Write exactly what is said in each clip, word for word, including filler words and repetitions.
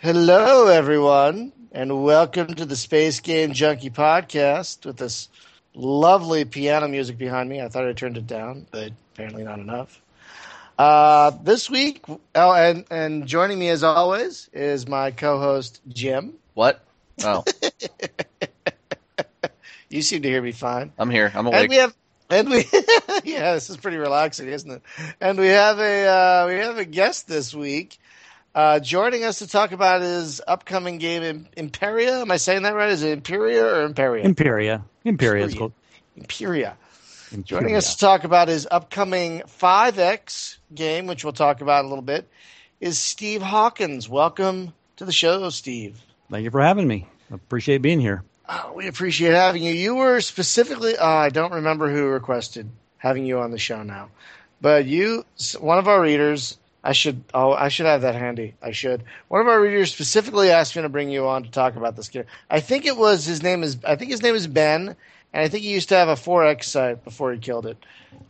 Hello, everyone, and welcome to the Space Game Junkie podcast with this lovely piano music behind me. I thought I turned it down, but apparently not enough. Uh, this week, oh, and, and joining me as always is my co-host, Jim. What? Oh. You seem to hear me fine. I'm here. I'm awake. And we have, and we, yeah, this is pretty relaxing, isn't it? And we have a, uh, we have a guest this week. Uh, joining us to talk about his upcoming game, Imperia. Am I saying that right? Is it Imperia or Imperia? Imperia. Imperia is called. Imperia. Imperia. Joining us to talk about his upcoming five X game, which we'll talk about in a little bit, is Steve Hawkins. Welcome to the show, Steve. Thank you for having me. I appreciate being here. Oh, we appreciate having you. You were specifically, uh, I don't remember who requested having you on the show now, but you, one of our readers, I should oh I should have that handy. I should. One of our readers specifically asked me to bring you on to talk about this game. I think it was his name is I think his name is Ben, and I think he used to have a four X site before he killed it.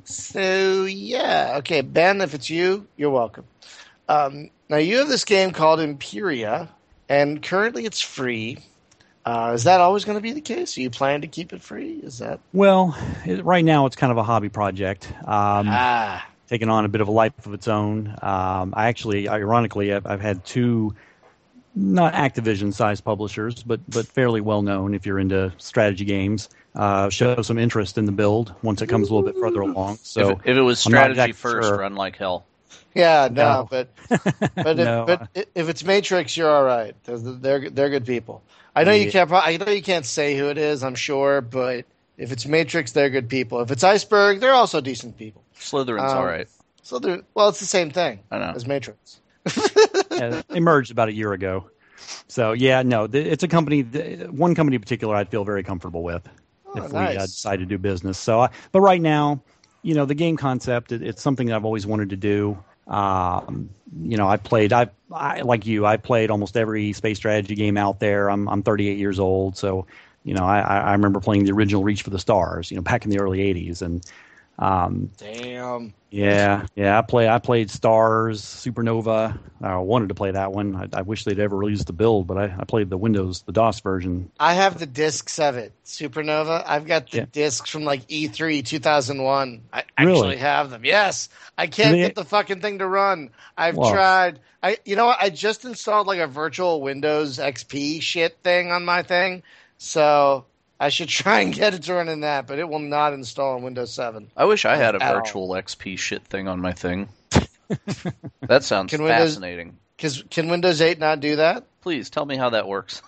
So yeah, okay, Ben, if it's you, you're welcome. Um, now you have this game called Imperia, and currently it's free. Uh, is that always going to be the case? Are you planning to keep it free? Is that well? It, right now, it's kind of a hobby project. Um, ah. Taken on a bit of a life of its own. Um, I actually, ironically, I've, I've had two, not Activision-sized publishers, but but fairly well-known if you're into strategy games, uh, show some interest in the build once it comes a little bit further along. So if it, if it was strategy exactly first, sure. run like hell. Yeah, no, no. but but, no. if, but if it's Matrix, you're all right. They're they're, they're good people. I know yeah. you can't. I know you can't say who it is. I'm sure, but if it's Matrix, they're good people. If it's Iceberg, they're also decent people. Slytherin's um, all right. So they're, well, it's the same thing I know. as Matrix. Yeah, they merged about a year ago. So, yeah, no, it's a company, one company in particular I'd feel very comfortable with oh, if nice. we uh, decide to do business. So, I, but right now, you know, the game concept, it, it's something that I've always wanted to do. Um, you know, I played, I, I like you, I played almost every space strategy game out there. I'm I'm thirty-eight years old, so, you know, I, I remember playing the original Reach for the Stars, you know, back in the early eighties, and Um, Damn. Yeah, yeah. I play. I played Stars, Supernova. I wanted to play that one. I, I wish they'd ever released the build, but I, I played the Windows, the DOS version. I have the discs of it, Supernova. I've got the yeah. discs from like E three two thousand one. I really? actually have them. Yes, I can't they, get the fucking thing to run. I've well, tried. I, you know what? I just installed like a virtual Windows X P shit thing on my thing, so I should try and get it to run in that, but it will not install on Windows seven. I wish I had a At virtual all. X P shit thing on my thing. That sounds can Windows, fascinating. Cause, can Windows eight not do that? Please, tell me how that works.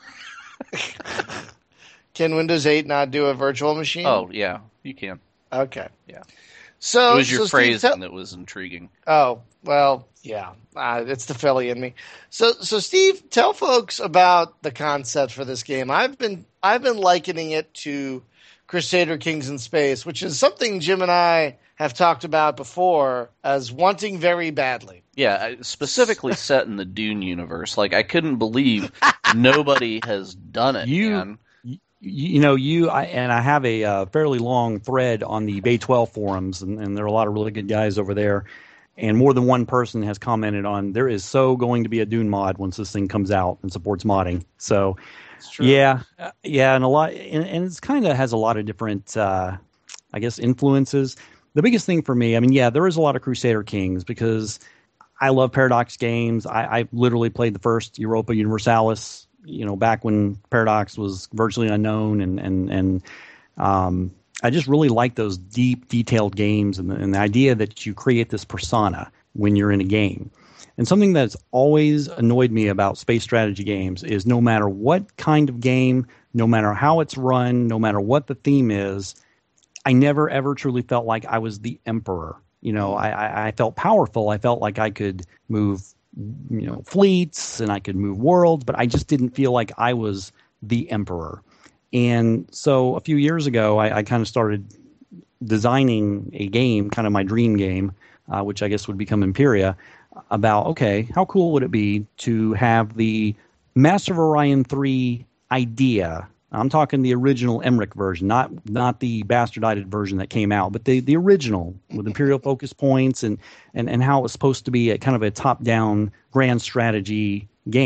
Can Windows eight not do a virtual machine? Oh, yeah, you can. Okay. Yeah. So, it was your so phrasing Steve, tell- that was intriguing. Oh, well, yeah. Uh, it's the Philly in me. So, so Steve, tell folks about the concept for this game. I've been I've been likening it to Crusader Kings in Space, which is something Jim and I have talked about before as wanting very badly. Yeah, specifically set in the Dune universe. Like, I couldn't believe nobody has done it, you, man. You, you know, you I, and I have a uh, fairly long thread on the Bay twelve forums, and, and there are a lot of really good guys over there. And more than one person has commented on there is so going to be a Dune mod once this thing comes out and supports modding. So, yeah, uh, yeah, and a lot, and, and it's kind of has a lot of different, uh, I guess, influences. The biggest thing for me, I mean, yeah, there is a lot of Crusader Kings because I love Paradox games. I, I literally played the first Europa Universalis, you know, back when Paradox was virtually unknown, and and and um, I just really like those deep, detailed games, and the, and the idea that you create this persona when you're in a game. And something that's always annoyed me about space strategy games is no matter what kind of game, no matter how it's run, no matter what the theme is, I never ever truly felt like I was the emperor. You know, I, I, I felt powerful. I felt like I could move, you know, fleets and I could move worlds, but I just didn't feel like I was the emperor. And so a few years ago, I, I kind of started designing a game, kind of my dream game, uh, which I guess would become Imperia, about, okay, how cool would it be to have the Master of Orion three idea? I'm talking the original Emmerich version, not not the bastardized version that came out, but the, the original with Imperial focus points and, and, and how it was supposed to be a kind of a top-down grand strategy game.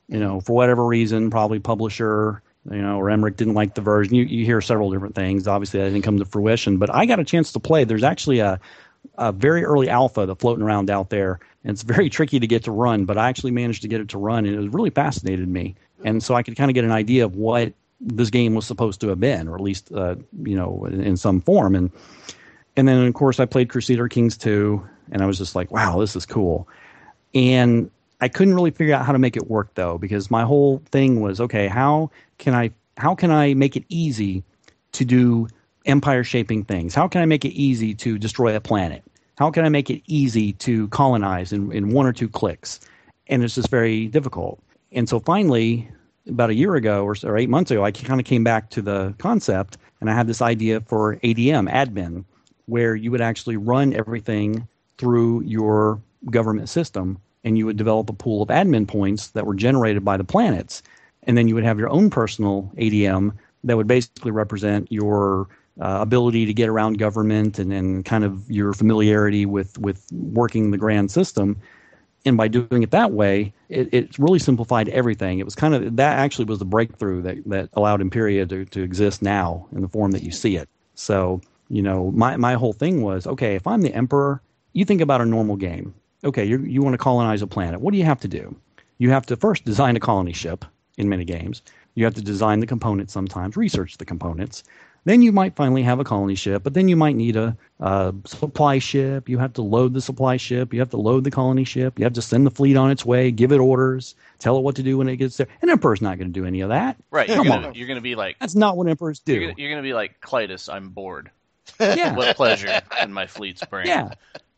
You know, for whatever reason, probably publisher, you know, or Emmerich didn't like the version. You, you hear several different things. Obviously, that didn't come to fruition. But I got a chance to play. There's actually a, a very early alpha that's floating around out there. And it's very tricky to get to run, but I actually managed to get it to run, and it really fascinated me. And so I could kind of get an idea of what this game was supposed to have been, or at least, uh, you know, in, in some form. And and then, of course, I played Crusader Kings two, and I was just like, wow, this is cool. And I couldn't really figure out how to make it work, though, because my whole thing was, okay, how can I how can I make it easy to do empire-shaping things? How can I make it easy to destroy a planet? How can I make it easy to colonize in, in one or two clicks? And it's just very difficult. And so finally, about a year ago or, or eight months ago, I kind of came back to the concept, and I had this idea for A D M, admin, where you would actually run everything through your government system, and you would develop a pool of admin points that were generated by the planets. And then you would have your own personal A D M that would basically represent your uh, ability to get around government and, and kind of your familiarity with, with working the grand system. And by doing it that way, it, it really simplified everything. It was kind of, that actually was the breakthrough that, that allowed Imperia to, to exist now in the form that you see it. So, you know, my, my whole thing was, okay, if I'm the emperor, you think about a normal game. Okay, you you want to colonize a planet. What do you have to do? You have to first design a colony ship in many games. You have to design the components sometimes, research the components. Then you might finally have a colony ship, but then you might need a, a supply ship. You have to load the supply ship. You have to load the colony ship. You have to send the fleet on its way, give it orders, tell it what to do when it gets there. An emperor's not going to do any of that. Right. Come you're gonna, on. You're going to be like... That's not what emperors do. You're going to be like, Clytus, I'm bored. Yeah. What pleasure in my fleet's brain. Yeah.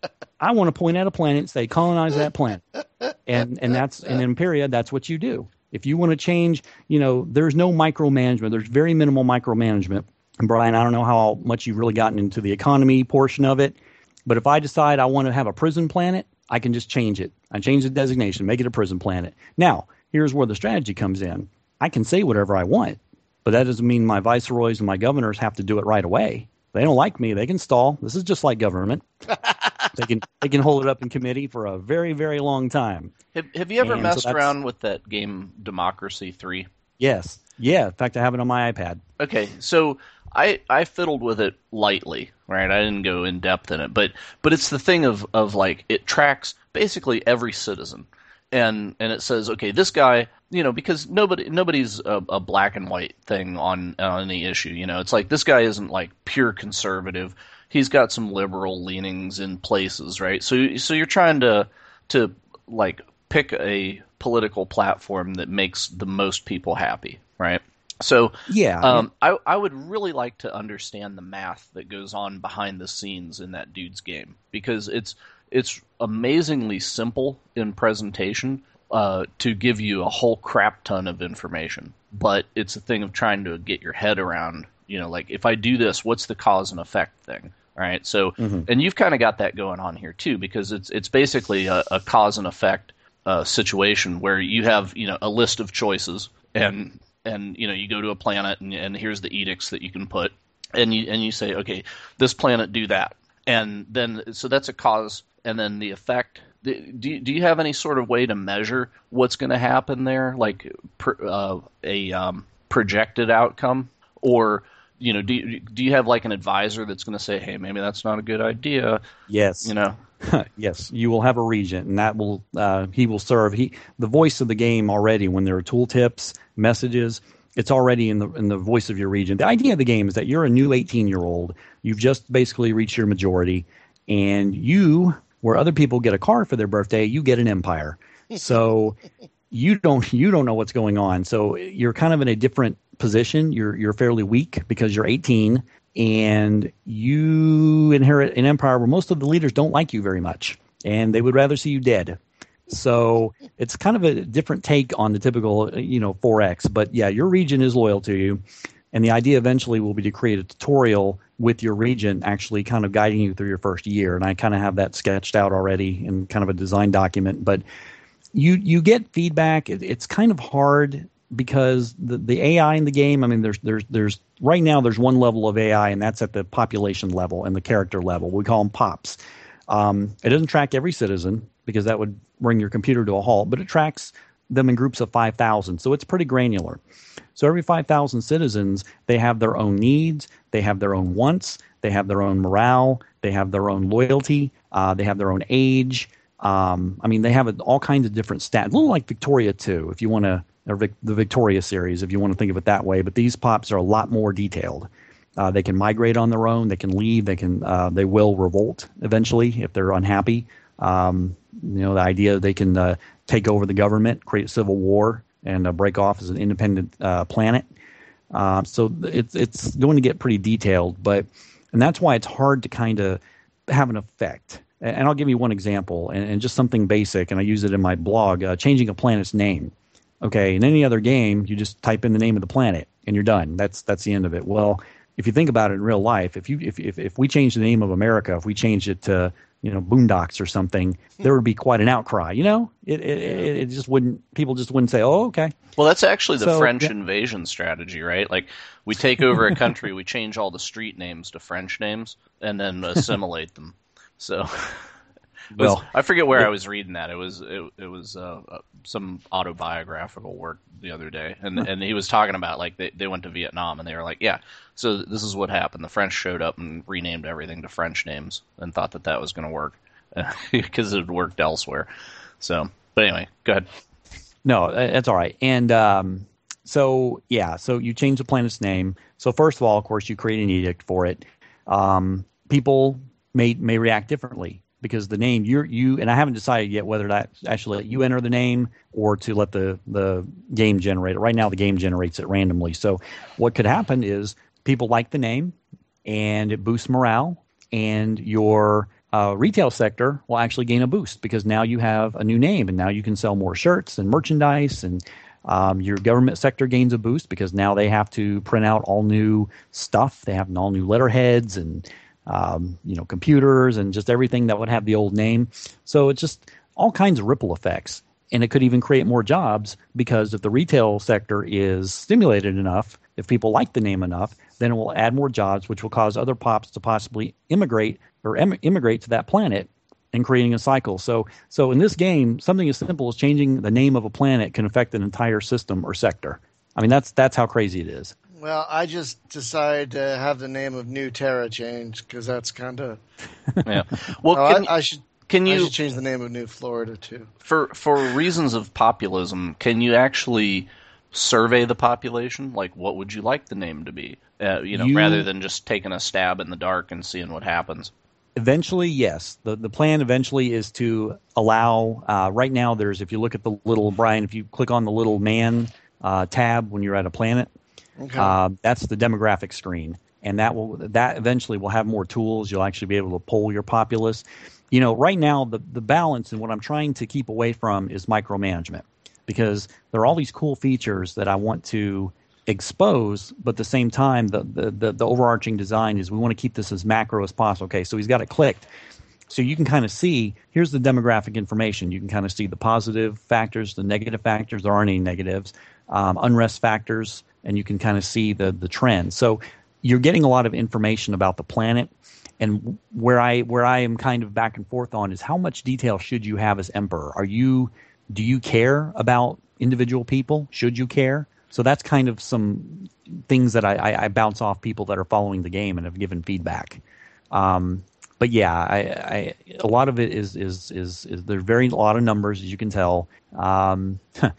I want to point at a planet and say, colonize that planet. And and that's in Imperia, that's what you do. If you want to change, you know, there's no micromanagement. There's very minimal micromanagement. And Brian, I don't know how much you've really gotten into the economy portion of it, but if I decide I want to have a prison planet, I can just change it. I change the designation, make it a prison planet. Now, here's where the strategy comes in. I can say whatever I want, but that doesn't mean my viceroys and my governors have to do it right away. They don't like me. They can stall. This is just like government. They can they can hold it up in committee for a very, very long time. Have, have you ever And messed so around with that game Democracy three? Yes. Yeah. In fact, I have it on my iPad. Okay, so I I fiddled with it lightly, right? I didn't go in depth in it, but but it's the thing of of like it tracks basically every citizen, and and it says, okay, this guy, you know, because nobody nobody's a, a black and white thing on on any issue, you know. It's like this guy isn't like pure conservative. He's got some liberal leanings in places, right? So so you're trying to to like pick a political platform that makes the most people happy, right? So Yeah. um, I I would really like to understand the math that goes on behind the scenes in that dude's game, because it's it's amazingly simple in presentation uh, to give you a whole crap ton of information, but it's a thing of trying to get your head around, you know, like if I do this, what's the cause and effect thing? Right. So, mm-hmm. and you've kind of got that going on here too, because it's it's basically a, a cause and effect uh, situation where you have, you know, a list of choices, and and you know you go to a planet and, and here's the edicts that you can put, and you and you say, okay, this planet do that, and then so that's a cause, and then the effect. Do you, do you have any sort of way to measure what's going to happen there, like uh, a um, projected outcome, or you know, do you, do you have like an advisor that's going to say, hey, maybe that's not a good idea? Yes. You know. Yes, you will have a regent, and that will uh, he will serve. He the voice of the game already. When there are tooltips, messages, it's already in the in the voice of your regent. The idea of the game is that you're a new eighteen year old. You've just basically reached your majority, and you, where other people get a car for their birthday, you get an empire. So you don't you don't know what's going on. So you're kind of in a different position. You're you're fairly weak because you're eighteen. And you inherit an empire where most of the leaders don't like you very much, and they would rather see you dead. So it's kind of a different take on the typical, you know, four X. But yeah, your regent is loyal to you, and the idea eventually will be to create a tutorial with your regent actually kind of guiding you through your first year. And I kind of have that sketched out already in kind of a design document. But you you get feedback. It, it's kind of hard because the, the A I in the game, I mean, there's there's there's right now there's one level of A I, and that's at the population level and the character level. We call them pops. Um, it doesn't track every citizen because that would bring your computer to a halt, but it tracks them in groups of five thousand. So it's pretty granular. So every five thousand citizens, they have their own needs, they have their own wants, they have their own morale, they have their own loyalty, uh, they have their own age. Um, I mean, they have all kinds of different stats, a little like Victoria too, if you want to, or Vic, the Victoria series, if you want to think of it that way. But these pops are a lot more detailed. Uh, they can migrate on their own. They can leave. They can. Uh, they will revolt eventually if they're unhappy. Um, you know, the idea they can uh, take over the government, create a civil war, and uh, break off as an independent uh, planet. Uh, so it's it's going to get pretty detailed, but and that's why it's hard to kind of have an effect. And, and I'll give you one example, and, and just something basic, and I use it in my blog: uh, changing a planet's name. Okay, in any other game, you just type in the name of the planet, and you're done. That's that's the end of it. Well, if you think about it in real life, if you if if, if we changed the name of America, if we changed it to you know Boondocks or something, there would be quite an outcry. You know, it it, it, it just wouldn't. People just wouldn't say, "Oh, okay." Well, that's actually the So, French yeah. invasion strategy, right? Like, we take over a country, we change all the street names to French names, and then assimilate them. So, it was- Well, I forget where I was reading that. It was it, it was uh, uh, some autobiographical work the other day, and and he was talking about like they they went to Vietnam, and they were like, yeah, so this is what happened. The French showed up and renamed everything to French names, and thought that that was going to work because it had worked elsewhere. So, but anyway, go ahead. No, that's all right. And um, so, yeah, so you change the planet's name. So first of all, of course, you create an edict for it. Um, people may may react differently because the name you you and I haven't decided yet whether to actually let you enter the name or to let the the game generate it. Right now, the game generates it randomly. So what could happen is people like the name, and it boosts morale, and your Uh, retail sector will actually gain a boost because now you have a new name and now you can sell more shirts and merchandise, and um, your government sector gains a boost because now they have to print out all new stuff. They have all new letterheads and um, you know computers and just everything that would have the old name. So it's just all kinds of ripple effects, and it could even create more jobs because if the retail sector is stimulated enough, if people like the name enough, then it will add more jobs, which will cause other pops to possibly immigrate or em- immigrate to that planet and creating a cycle. So so in this game, something as simple as changing the name of a planet can affect an entire system or sector. I mean, that's that's how crazy it is. Well, I just decided to have the name of New Terra changed because that's kind of. Yeah. Well, Oh, can, I, I should. can I you should change the name of New Florida too. for for reasons of populism, can you actually survey the population? Like, what would you like the name to be? Uh, you know, You- rather than just taking a stab in the dark and seeing what happens. Eventually, yes. The the plan eventually is to allow, uh, right now there's, if you look at the little, Brian, if you click on the little man uh, tab when you're at a planet, Okay. uh, that's the demographic screen. And that will that eventually will have more tools. You'll actually be able to poll your populace. You know, right now, the, the balance and what I'm trying to keep away from is micromanagement because there are all these cool features that I want to expose, but at the same time, the, the, the, the overarching design is we want to keep this as macro as possible. Okay, so he's got it clicked. So you can kind of see, here's the demographic information. You can kind of see the positive factors, the negative factors. There aren't any negatives. Um, unrest factors, and you can kind of see the the trend. So you're getting a lot of information about the planet. And where I where I am kind of back and forth on is how much detail should you have as Emperor? Are you do you care about individual people? Should you care? So that's kind of some things that I, I, I bounce off people that are following the game and have given feedback. Um, but yeah, I, I, a lot of it is is is, is there's very a lot of numbers, as you can tell. Um,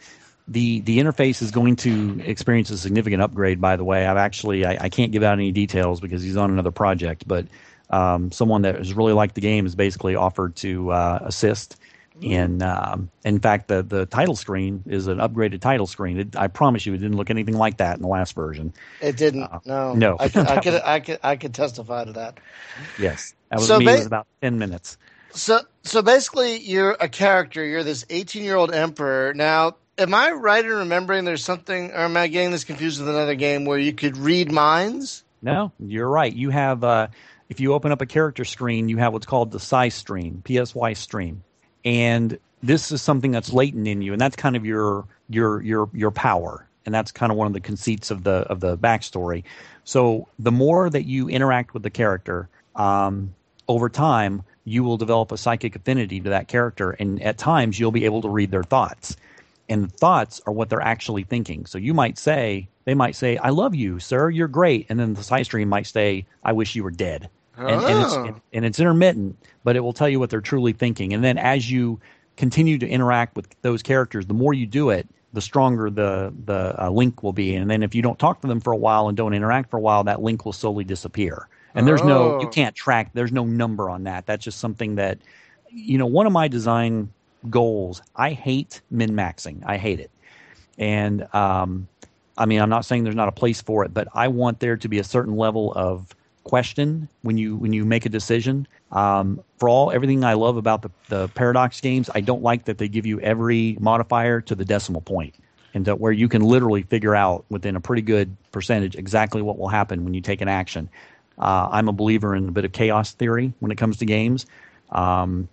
the the interface is going to experience a significant upgrade. By the way, I've actually I, I can't give out any details because he's on another project, but um, someone that has really liked the game has basically offered to uh, assist. In um, in fact, the the title screen is an upgraded title screen. It, I promise you, it didn't look anything like that in the last version. It didn't. Uh, no. no. I could. I could. I could. I could testify to that. Yes, that was So me. ba- It was about ten minutes. So, so basically, you're a character. You're this eighteen-year-old emperor. Now, am I right in remembering there's something, or am I getting this confused with another game where you could read minds? No, you're right. You have uh, if you open up a character screen, you have what's called the Psy stream, P S Y stream. And this is something that's latent in you, and that's kind of your your your your power, and that's kind of one of the conceits of the of the backstory. So the more that you interact with the character, um, over time, you will develop a psychic affinity to that character, and at times you'll be able to read their thoughts. And thoughts are what they're actually thinking. So you might say, they might say, I love you, sir, you're great. And then the side stream might say, I wish you were dead. Oh. And, and, it's, and it's intermittent, but it will tell you what they're truly thinking. And then as you continue to interact with those characters, the more you do it, the stronger the, the uh, link will be. And then if you don't talk to them for a while and don't interact for a while, that link will slowly disappear. And there's no, you can't track, there's no number on that. That's just something that, you know, one of my design goals, I hate min-maxing. I hate it. And, um, I mean, I'm not saying there's not a place for it, but I want there to be a certain level of question when you when you make a decision. Um, for all everything I love about the, the Paradox games, I don't like that they give you every modifier to the decimal point, and that where you can literally figure out within a pretty good percentage exactly what will happen when you take an action. Uh, I'm a believer in a bit of chaos theory when it comes to games. Um,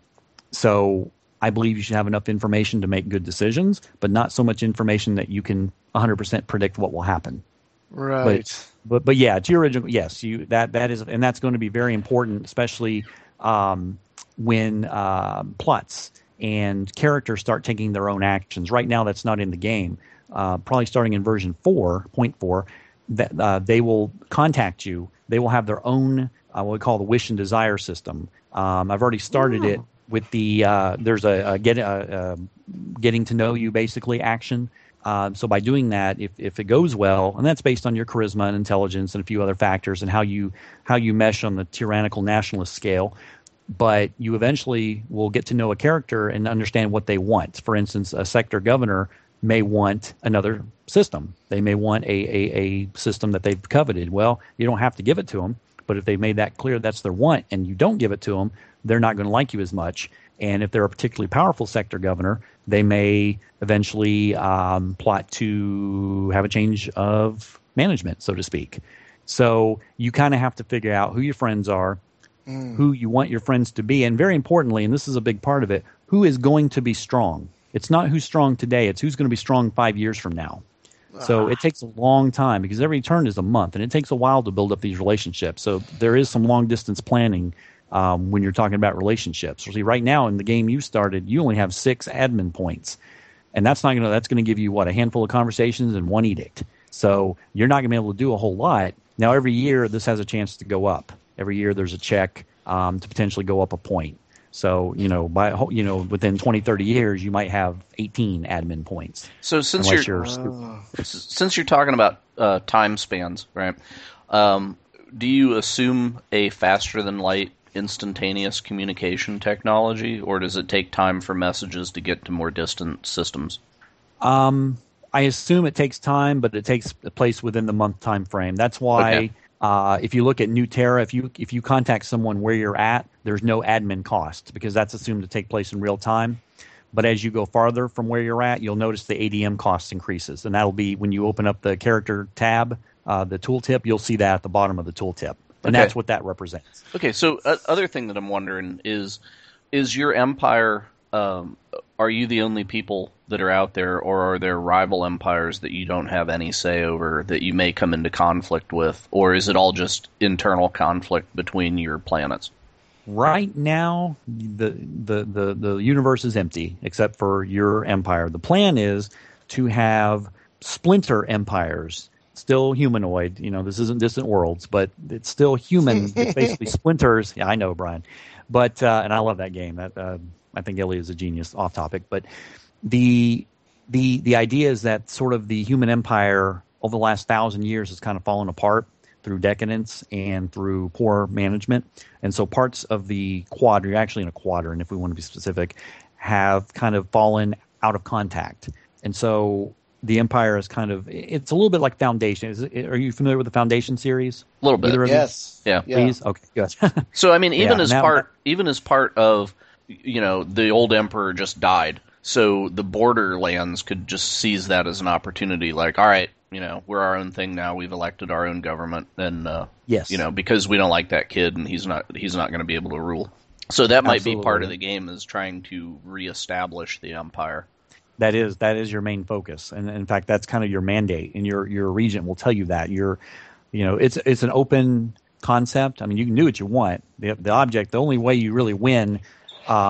so I believe you should have enough information to make good decisions, but not so much information that you can one hundred percent predict what will happen. Right. But, but but yeah, to your original, yes, you that that is, and that's going to be very important, especially um, when uh, plots and characters start taking their own actions. Right now, that's not in the game. Uh, probably starting in version four point four, that uh, they will contact you. They will have their own uh, what we call the wish and desire system. Um, I've already started Ooh. it. With the uh, there's a, a get a, a getting to know you basically action. Uh, so by doing that, if if it goes well, and that's based on your charisma and intelligence and a few other factors and how you how you mesh on the tyrannical nationalist scale, but you eventually will get to know a character and understand what they want. For instance, a sector governor may want another system. They may want a a, a system that they've coveted. Well, you don't have to give it to them, but if they've made that clear that's their want and you don't give it to them, they're not going to like you as much. And if they're a particularly powerful sector governor, they may eventually um, plot to have a change of management, so to speak. So you kind of have to figure out who your friends are, mm. who you want your friends to be, and very importantly, and this is a big part of it, who is going to be strong. It's not who's strong today, it's who's going to be strong five years from now. So it takes a long time because every turn is a month, and it takes a while to build up these relationships. So there is some long-distance planning Um, when you're talking about relationships. See, right now in the game you started, you only have six admin points, and that's not gonna that's gonna give you what, a handful of conversations and one edict. So you're not gonna be able to do a whole lot. Now every year this has a chance to go up. Every year there's a check um, to potentially go up a point. So you know by you know within twenty, thirty years you might have eighteen admin points. So since you're, you're uh, since you're talking about uh, time spans, right? Um, do you assume a faster than light instantaneous communication technology, or does it take time for messages to get to more distant systems? Um, I assume it takes time, but it takes place within the month time frame. That's why okay. uh, if you look at New Terra, if you if you contact someone where you're at, there's no admin cost because that's assumed to take place in real time. But as you go farther from where you're at, you'll notice the A D M cost increases, and that'll be when you open up the character tab, uh, the tooltip. You'll see that at the bottom of the tooltip. And okay. that's what that represents. Okay, so uh, other thing that I'm wondering is, is your empire, um, are you the only people that are out there, or are there rival empires that you don't have any say over that you may come into conflict with, or is it all just internal conflict between your planets? Right now, the the, the, the universe is empty, except for your empire. The plan is to have splinter empires. Still humanoid, you know, this isn't Distant Worlds, but it's still human. It's basically splinters. Yeah, I know, Brian. But, uh, and I love that game. That uh, I think Ellie is a genius, off topic. But the, the, the idea is that sort of the human empire over the last thousand years has kind of fallen apart through decadence and through poor management. And so parts of the quadrant, you're actually in a quadrant if we want to be specific, have kind of fallen out of contact. And so the Empire is kind of, it's a little bit like Foundation. Is it, are you familiar with the Foundation series? A little bit. Yes. Yeah. Please? Yeah. Okay, good. So, I mean, even yeah, as now, part even as part of, you know, the old Emperor just died, so the borderlands could just seize that as an opportunity, like, all right, you know, we're our own thing now, we've elected our own government, and, uh, yes. you know, because we don't like that kid, and he's not he's not going to be able to rule. So that might Absolutely. be part of the game, is trying to reestablish the Empire. That is that is your main focus, and in fact, that's kind of your mandate, and your your regent will tell you that. You're, you know, it's it's an open concept. I mean, you can do what you want. The the object, the only way you really win, um,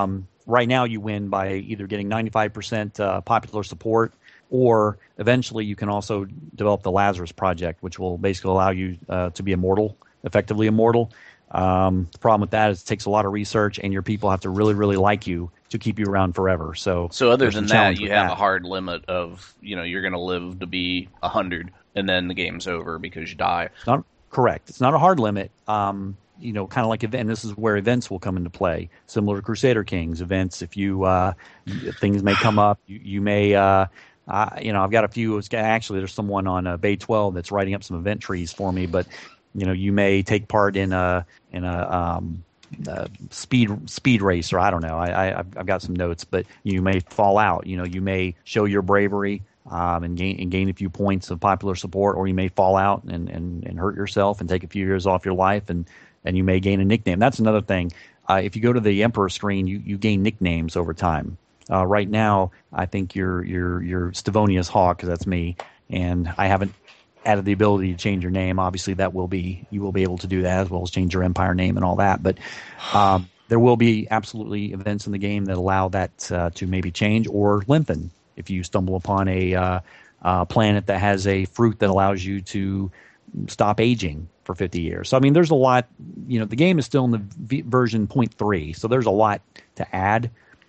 right now you win by either getting ninety-five percent uh, popular support, or eventually you can also develop the Lazarus Project, which will basically allow you uh, to be immortal, effectively immortal. Um, the problem with that is it takes a lot of research, and your people have to really, really like you to keep you around forever. So, so other than that, you have that. a hard limit of, you know, you're going to live to be one hundred, and then the game's over because you die. It's not correct. It's not a hard limit. Um, you know, kind of like event. And this is where events will come into play, similar to Crusader Kings events. If you uh, things may come up, you, you may. Uh, uh, you know, I've got a few. Actually, there's someone on uh, Bay twelve that's writing up some event trees for me. But you know, you may take part in a in a um, uh, speed speed race, or I don't know. I, I I've got some notes, but you may fall out. You know, you may show your bravery um, and gain and gain a few points of popular support, or you may fall out and, and, and hurt yourself and take a few years off your life, and, and you may gain a nickname. That's another thing. Uh, if you go to the Emperor screen, you, you gain nicknames over time. Uh, right now, I think you're you're you're Stavonius Hawk, because that's me, and I haven't added the ability to change your name. Obviously, that will be you will be able to do that, as well as change your empire name and all that. But um, there will be absolutely events in the game that allow that uh, to maybe change or lengthen. If you stumble upon a uh, uh, planet that has a fruit that allows you to stop aging for fifty years. So, I mean, there's a lot. You know, the game is still in the v- version zero point three, so there's a lot to add.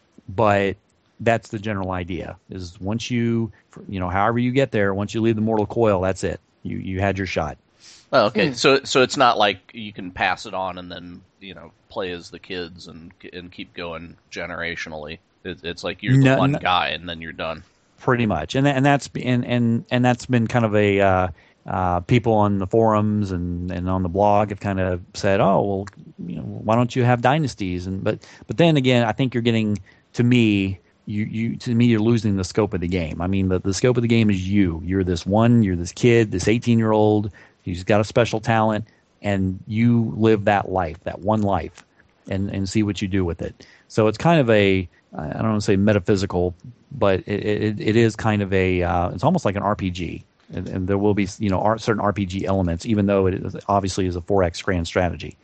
But that's the general idea, is once you, you know, however you get there, once you leave the mortal coil, that's it. You you had your shot. Oh, okay. Hmm. So so it's not like you can pass it on and then, you know, play as the kids and and keep going generationally. It, it's like you're the no, one no, guy and then you're done. Pretty much, and and that's and and and that's been kind of a uh, uh, people on the forums and, and on the blog have kind of said, oh well, you know, why don't you have dynasties? And but but then again, I think you're getting to me. You, you to me, you're losing the scope of the game. I mean, the, the scope of the game is you. You're this one, you're this kid, this eighteen-year-old who's got a special talent, and you live that life, that one life, and, and see what you do with it. So it's kind of a, I don't want to say metaphysical, but it, it, it is kind of a, uh, it's almost like an R P G. And, and there will be, you know, art, certain R P G elements, even though it is, obviously is a four X grand strategy.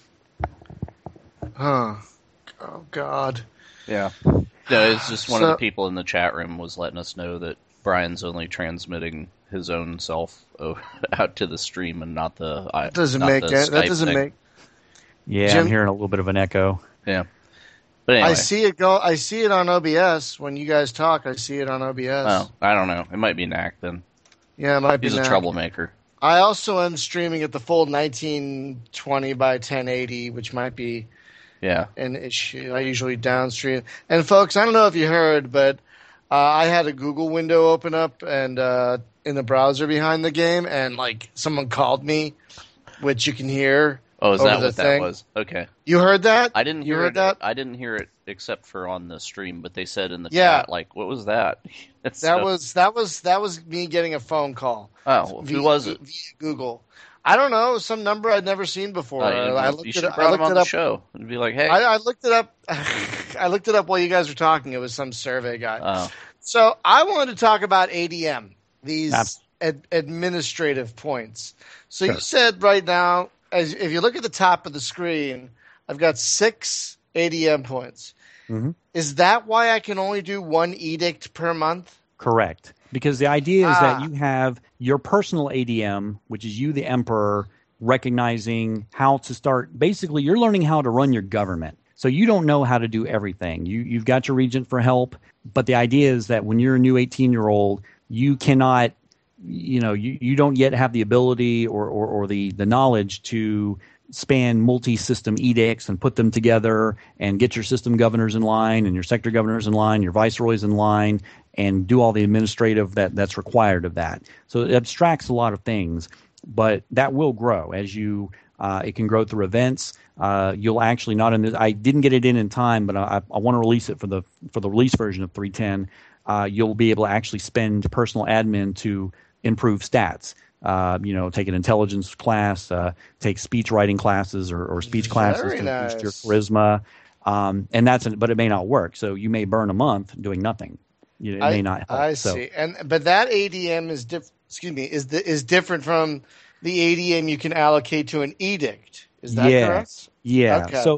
Huh. Oh, God. Yeah. No, it's just one so, of the people in the chat room was letting us know that Brian's only transmitting his own self out to the stream and not the that doesn't not make the it. Skype That doesn't thing. make. Yeah, Jim, I'm hearing a little bit of an echo. Yeah, but anyway. I see it go. I see it on O B S when you guys talk. I see it on O B S. Oh, I don't know. It might be Knack then. Yeah, it might be. He's Knack. a troublemaker. I also am streaming at the full nineteen twenty by ten eighty, which might be. Yeah, an issue. I usually downstream. And folks, I don't know if you heard, but uh, I had a Google window open up and uh, in the browser behind the game, and like someone called me, which you can hear. Oh, is over that the what thing. that was? Okay, you heard that? I didn't hear you heard it, that. I didn't hear it except for on the stream, but they said in the yeah. chat, like, what was that? that so, was that was that was me getting a phone call. Oh, well, via, who was it? Via Google. I don't know, some number I'd never seen before. Uh, you, I looked you it, should have I brought looked him on it the up. show and be like, hey. I, I looked it up. I looked it up while you guys were talking. It was some survey guy. Oh. So I wanted to talk about A D M, these ad- administrative points. So sure. You said right now, as if you look at the top of the screen, I've got six A D M points. Mm-hmm. Is that why I can only do one edict per month? Correct. Because the idea is ah. that you have your personal A D M, which is you, the emperor, recognizing how to start. Basically, you're learning how to run your government. So you don't know how to do everything. You, you've got your regent for help. But the idea is that when you're a new eighteen-year-old, you cannot, you know, you, you don't yet have the ability or, or, or the, the knowledge to span multi-system edicts and put them together and get your system governors in line and your sector governors in line, your viceroys in line, and do all the administrative that, that's required of that. So it abstracts a lot of things, but that will grow as you uh, it can grow through events. Uh, you'll actually not in this. I didn't get it in in time, but I, I want to release it for the for the release version of three ten. Uh, you'll be able to actually spend personal admin to improve stats. Uh, you know, take an intelligence class, uh, take speech writing classes or, or speech classes Very to nice. boost your charisma. Um, and that's, an, but it may not work. So you may burn a month doing nothing. You, it I, may not help. I so. see. And but that A D M is diff, excuse me is the, is different from the A D M you can allocate to an edict. Is that yes. correct? Yeah. Okay. So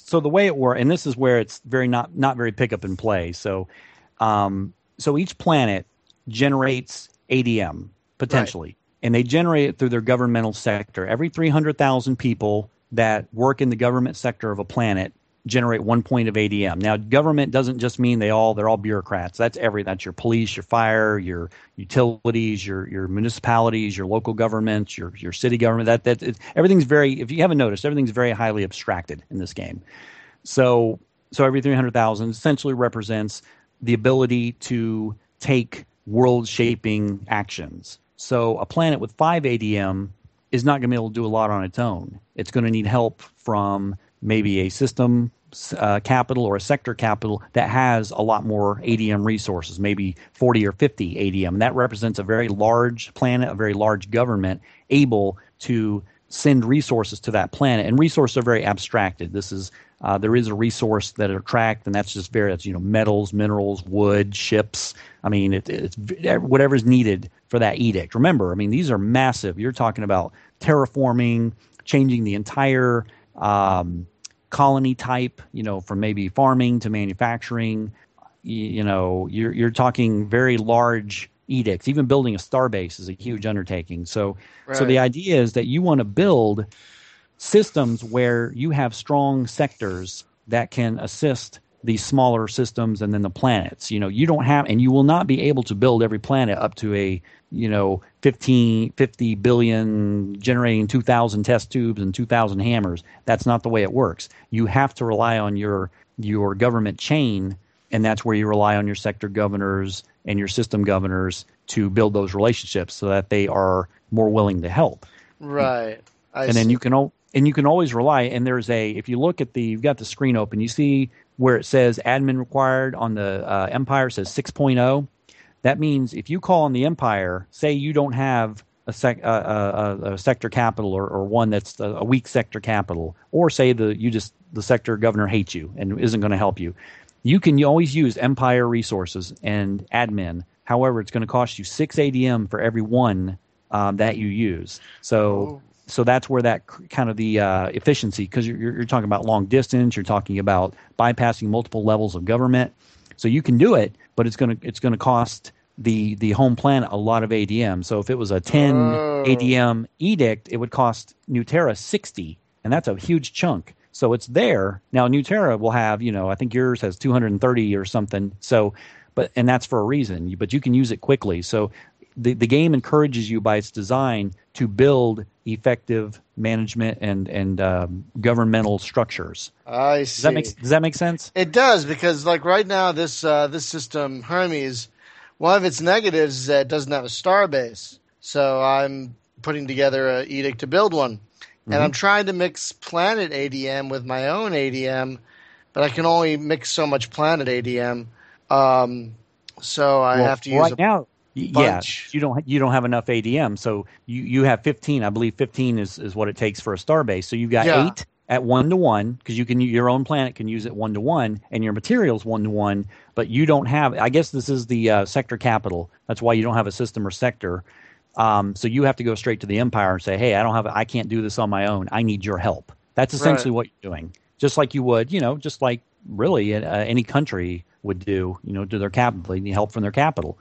so the way it works, and this is where it's very not not very pick up and play. So, um, so each planet generates A D M potentially, right. And they generate it through their governmental sector. Every three hundred thousand people that work in the government sector of a planet generate one point of A D M. Now, government doesn't just mean they all they're all bureaucrats. That's every that's your police, your fire, your utilities, your your municipalities, your local governments, your your city government. That that it, everything's very. If you haven't noticed, everything's very highly abstracted in this game. So so every three hundred thousand essentially represents the ability to take world-shaping actions. So a planet with five A D M is not going to be able to do a lot on its own. It's going to need help from maybe a system uh, capital or a sector capital that has a lot more A D M resources, maybe forty or fifty A D M. And that represents a very large planet, a very large government able to send resources to that planet. And resources are very abstracted. This is uh, there is a resource that are tracked, and that's just very, that's, you know, metals, minerals, wood, ships. I mean, it, it's whatever's needed for that edict. Remember, I mean, these are massive. You're talking about terraforming, changing the entire um, colony type, you know, from maybe farming to manufacturing. You, you know, you're you're talking very large edicts. Even building a starbase is a huge undertaking. So, right. so the idea is that you want to build systems where you have strong sectors that can assist these smaller systems and then the planets. You know, you don't have, and you will not be able to build every planet up to a, you know, fifteen, fifty billion generating two thousand test tubes and two thousand hammers. That's not the way it works. You have to rely on your your government chain, and that's where you rely on your sector governors and your system governors to build those relationships so that they are more willing to help. Right. I and see. then you can al- and you can always rely, and there's a, if you look at the, you've got the screen open, you see where it says admin required on the uh, Empire, says six point oh. That means if you call on the Empire, say you don't have a, sec, uh, a, a sector capital or, or one that's a, a weak sector capital, or say the you just the sector governor hates you and isn't going to help you, you can always use Empire resources and admin. However, it's going to cost you six A D M for every one um, that you use. So. Oh. So that's where that kind of the uh, efficiency, because you're, you're talking about long distance, you're talking about bypassing multiple levels of government. So you can do it, but it's going to it's going to cost the the home planet a lot of A D M. So if it was a ten oh. A D M edict, it would cost New Terra sixty, and that's a huge chunk. So it's there now. New Terra will have, you know, I think yours has two hundred thirty or something. So, but and that's for a reason. But you can use it quickly. So the the game encourages you by its design to build effective management and and um, governmental structures. I see. Does that make Does that make sense? It does, because like right now, this uh, this system Hermes, one of its negatives is that it doesn't have a starbase. So I'm putting together an edict to build one, and mm-hmm. I'm trying to mix planet A D M with my own A D M, but I can only mix so much planet A D M. Um, so I well, have to use right a now. bunch. Yeah, you don't you don't have enough A D M, so you, you have fifteen. I believe fifteen is, is what it takes for a starbase. So you've got Yeah. eight at one to one, because you can your own planet can use it one to one, and your materials one to one. But you don't have. I guess this is the uh, sector capital. That's why you don't have a system or sector. Um, so you have to go straight to the Empire and say, "Hey, I don't have. I can't do this on my own. I need your help." That's essentially Right. what you're doing, just like you would, you know, just like really uh, any country would do, you know, to their capital. They need help from their capital.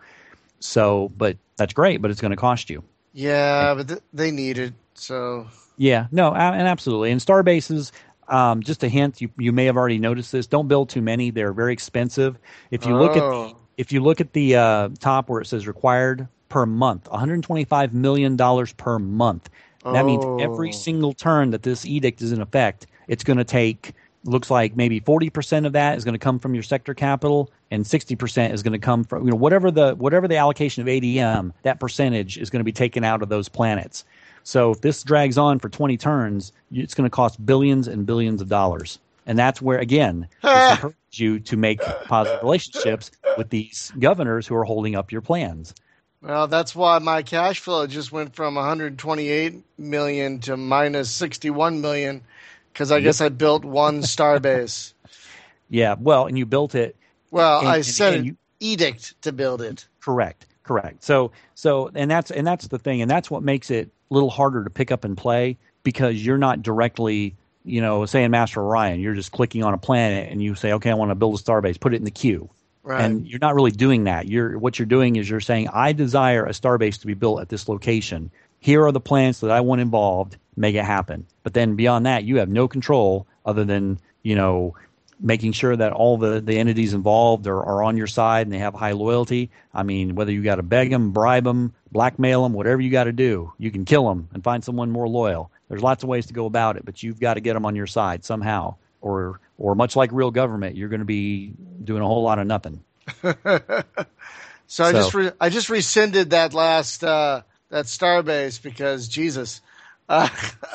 So, but that's great, but it's going to cost you. Yeah, but th- they need it. So Yeah, no, a- and absolutely. And star bases, um, just a hint, you you may have already noticed this. Don't build too many; they're very expensive. If you look at the, Oh. if you look at the uh, top where it says required per month, one hundred twenty-five million dollars per month. That means every Oh. single turn that this edict is in effect, it's going to take. Looks like maybe forty percent of that is going to come from your sector capital, and sixty percent is going to come from, you know, whatever the whatever the allocation of A D M, that percentage is going to be taken out of those planets. So if this drags on for twenty turns, it's going to cost billions and billions of dollars. And that's where, again, this encourages you to make positive relationships with these governors who are holding up your plans. Well, that's why my cash flow just went from one hundred twenty-eight million to minus sixty-one million, because I Yep. guess I built one starbase. Yeah, well, and you built it. Well, and, I and, sent and an you, edict to build it. Correct, correct. So, so, and that's and that's the thing, and that's what makes it a little harder to pick up and play, because you're not directly you know, say in Master Orion, you're just clicking on a planet and you say, okay, I want to build a starbase, put it in the queue. Right. And you're not really doing that. You're what you're doing is you're saying, I desire a starbase to be built at this location. Here are the planets that I want involved. Make it happen. But then beyond that, you have no control other than, you know, making sure that all the, the entities involved are, are on your side and they have high loyalty. I mean, whether you got to beg them, bribe them, blackmail them, whatever you got to do, you can kill them and find someone more loyal. There's lots of ways to go about it, but you've got to get them on your side somehow. Or, or much like real government, you're going to be doing a whole lot of nothing. so, so I just re- I just rescinded that last uh, that starbase because Jesus, uh,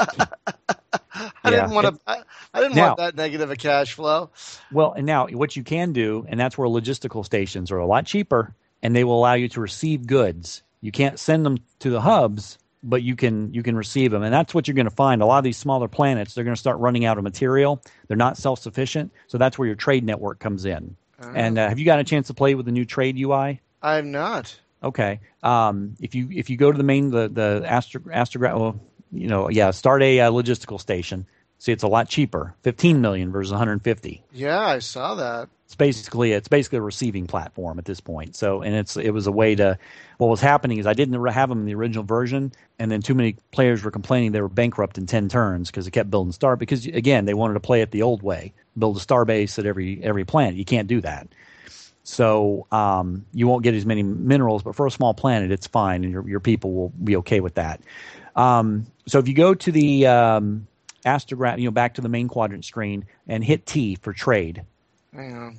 I Yeah, didn't want it's- to. I, I didn't now- want that negative a cash flow. Well, and now what you can do, and that's where logistical stations are a lot cheaper, and they will allow you to receive goods. You can't send them to the hubs, but you can you can receive them, and that's what you're going to find. A lot of these smaller planets, they're going to start running out of material. They're not self-sufficient, so that's where your trade network comes in. Oh. And uh, have you got a chance to play with the new trade U I? I'm not. Okay. Um, if you if you go to the main the the Astro, Astrogra- well, you know, yeah, start a uh, logistical station. See, it's a lot cheaper, fifteen million versus one hundred fifty. Yeah, I saw that. It's basically it's basically a receiving platform at this point. So, and it's it was a way to. What was happening is I didn't have them in the original version, and then too many players were complaining they were bankrupt in ten turns because they kept building star. Because again, they wanted to play it the old way, build a star base at every every planet. You can't do that. So um, you won't get as many minerals, but for a small planet, it's fine, and your your people will be okay with that. Um, so if you go to the um, Astrogra- you know, back to the main quadrant screen and hit T for trade. Hang on.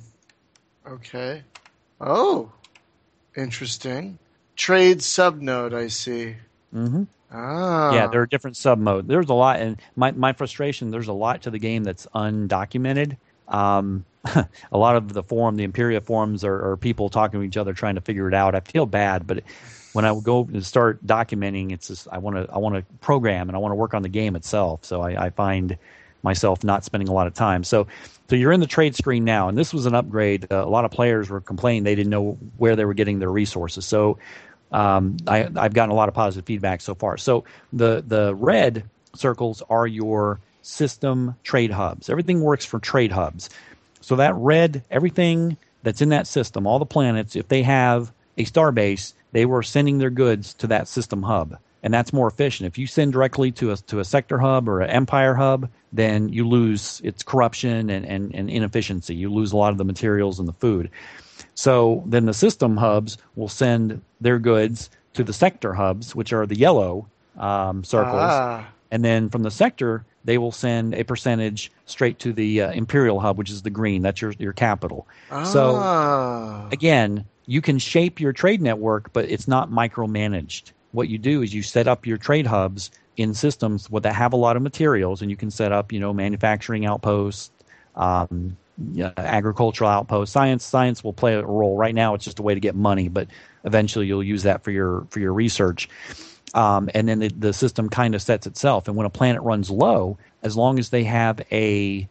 Okay. Oh, interesting. Trade subnode, I see. Mm-hmm. Ah. Yeah, there are different sub modes. There's a lot, and my my frustration. There's a lot to the game that's undocumented. Um, a lot of the forum, the Imperia forums, are, are people talking to each other trying to figure it out. I feel bad, but when I go and start documenting, it's just I want to I want to program and I want to work on the game itself. So I, I find myself not spending a lot of time. So so you're in the trade screen now, and this was an upgrade. Uh, a lot of players were complaining they didn't know where they were getting their resources. So um, I, I've gotten a lot of positive feedback so far. So the the red circles are your system trade hubs. Everything works for trade hubs. So that red, everything that's in that system, all the planets, if they have a starbase, they were sending their goods to that system hub, and that's more efficient. If you send directly to a to a sector hub or an empire hub, then you lose its corruption and, and, and inefficiency. You lose a lot of the materials and the food. So then the system hubs will send their goods to the sector hubs, which are the yellow um, circles, Ah. and then from the sector, they will send a percentage straight to the uh, Imperial hub, which is the green. That's your, your capital. So Ah. again, you can shape your trade network, but it's not micromanaged. What you do is you set up your trade hubs in systems that have a lot of materials, and you can set up, you know, manufacturing outposts, um, yeah, agricultural outposts. Science, science will play a role. Right now, it's just a way to get money, but eventually you'll use that for your for your research. Um, and then the, the system kind of sets itself. And when a planet runs low, as long as they have a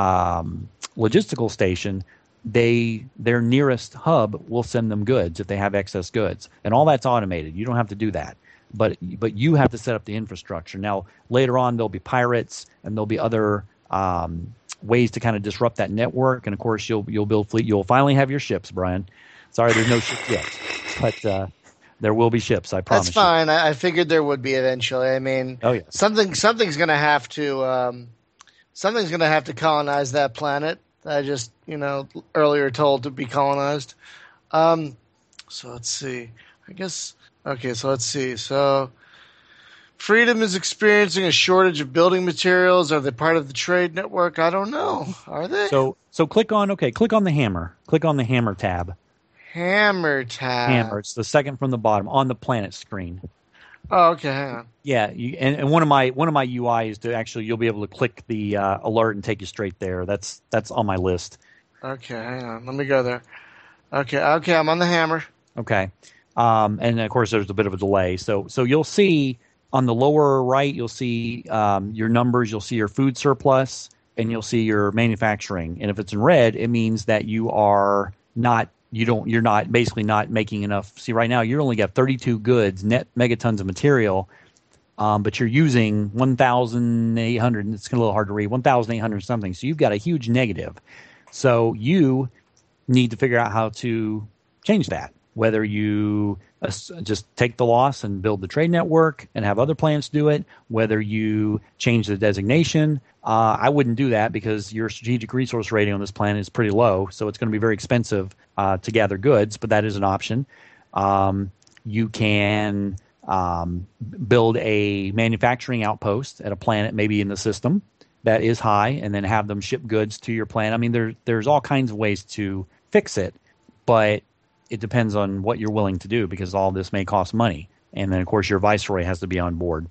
um, logistical station, they their nearest hub will send them goods if they have excess goods. And all that's automated. You don't have to do that. But but you have to set up the infrastructure. Now, later on, there'll be pirates and there'll be other um, ways to kind of disrupt that network. And, of course, you'll you'll build fleet. You'll finally have your ships, Brian. Sorry, there's no ships yet. But uh, there will be ships, I promise That's fine. I, I figured there would be eventually. I mean, you. Oh, yeah. something something's going to have to um, something's going to have to colonize that planet. I just you know earlier told to be colonized. Um, so let's see. I guess okay. So let's see. So Freedom is experiencing a shortage of building materials. Are they part of the trade network? I don't know. Are they? So so click on, okay, click on the hammer. Click on the hammer tab. Hammer tab. Hammer. It's the second from the bottom on the planet screen. Oh, okay. Hang on. Yeah, you, and, and one of my one of my U I is to actually you'll be able to click the uh, alert and take you straight there. That's that's on my list. Okay, hang on. Let me go there. Okay, okay. I'm on the hammer. Okay, um, and of course there's a bit of a delay. So so you'll see on the lower right you'll see um, your numbers. You'll see your food surplus, and you'll see your manufacturing. And if it's in red, it means that you are not. You don't. You're not basically not making enough. See, right now you only got thirty-two goods, net megatons of material um, but you're using one thousand eight hundred. It's a little hard to read. one thousand eight hundred something. So you've got a huge negative. So you need to figure out how to change that. Whether you uh, just take the loss and build the trade network and have other plants do it, whether you change the designation. Uh, I wouldn't do that because your strategic resource rating on this planet is pretty low, so it's going to be very expensive uh, to gather goods, but that is an option. Um, you can um, build a manufacturing outpost at a planet maybe in the system that is high and then have them ship goods to your planet. I mean, there, there's all kinds of ways to fix it, but it depends on what you're willing to do because all this may cost money. And then, of course, your viceroy has to be on board.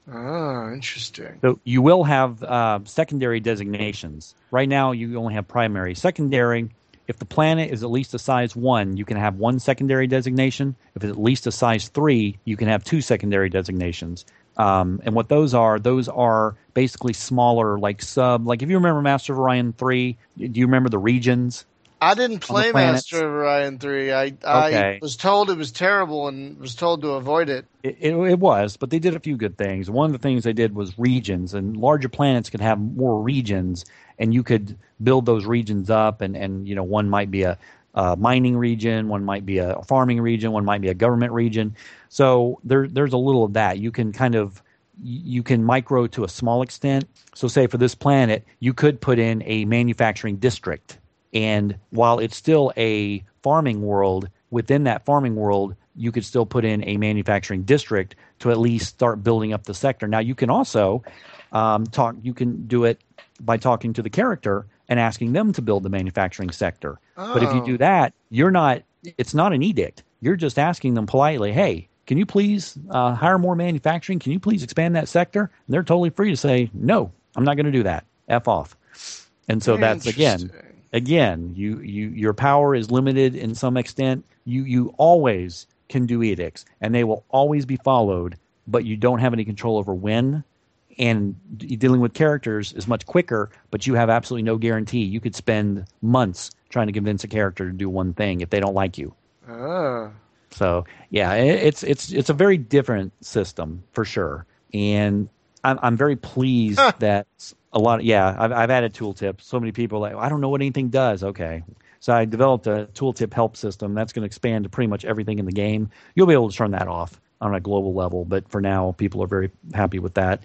Oh, interesting. So you will have uh, secondary designations. Right now, you only have primary. Secondary, if the planet is at least a size one, you can have one secondary designation. If it's at least a size three, you can have two secondary designations. Um, and what those are, those are basically smaller, like sub. Like if you remember Master of Orion three, do you remember the regions? I didn't play Master of Orion three. I I okay. was told it was terrible and was told to avoid it. It, it. it was, but they did a few good things. One of the things they did was regions, and larger planets could have more regions, and you could build those regions up, and, and you know, one might be a, a mining region, one might be a farming region, one might be a government region. So there, there's a little of that. You can kind of you can micro to a small extent. So say for this planet, you could put in a manufacturing district. And while it's still a farming world, within that farming world, you could still put in a manufacturing district to at least start building up the sector. Now, you can also um, talk. You can do it by talking to the character and asking them to build the manufacturing sector. Oh. But if you do that, you're not. It's not an edict. You're just asking them politely, "Hey, can you please uh, hire more manufacturing? Can you please expand that sector?" And they're totally free to say, "No, I'm not going to do that. F off." And so that's again. Again, you, you your power is limited in some extent. You you always can do edicts, and they will always be followed, but you don't have any control over when. And dealing with characters is much quicker, but you have absolutely no guarantee. You could spend months trying to convince a character to do one thing if they don't like you. Oh. So yeah, it's it's it's a very different system for sure, and I'm I'm very pleased that. A lot, of, yeah. I've, I've added tooltips. So many people are like, I don't know what anything does. Okay, so I developed a tooltip help system that's going to expand to pretty much everything in the game. You'll be able to turn that off on a global level, but for now, people are very happy with that.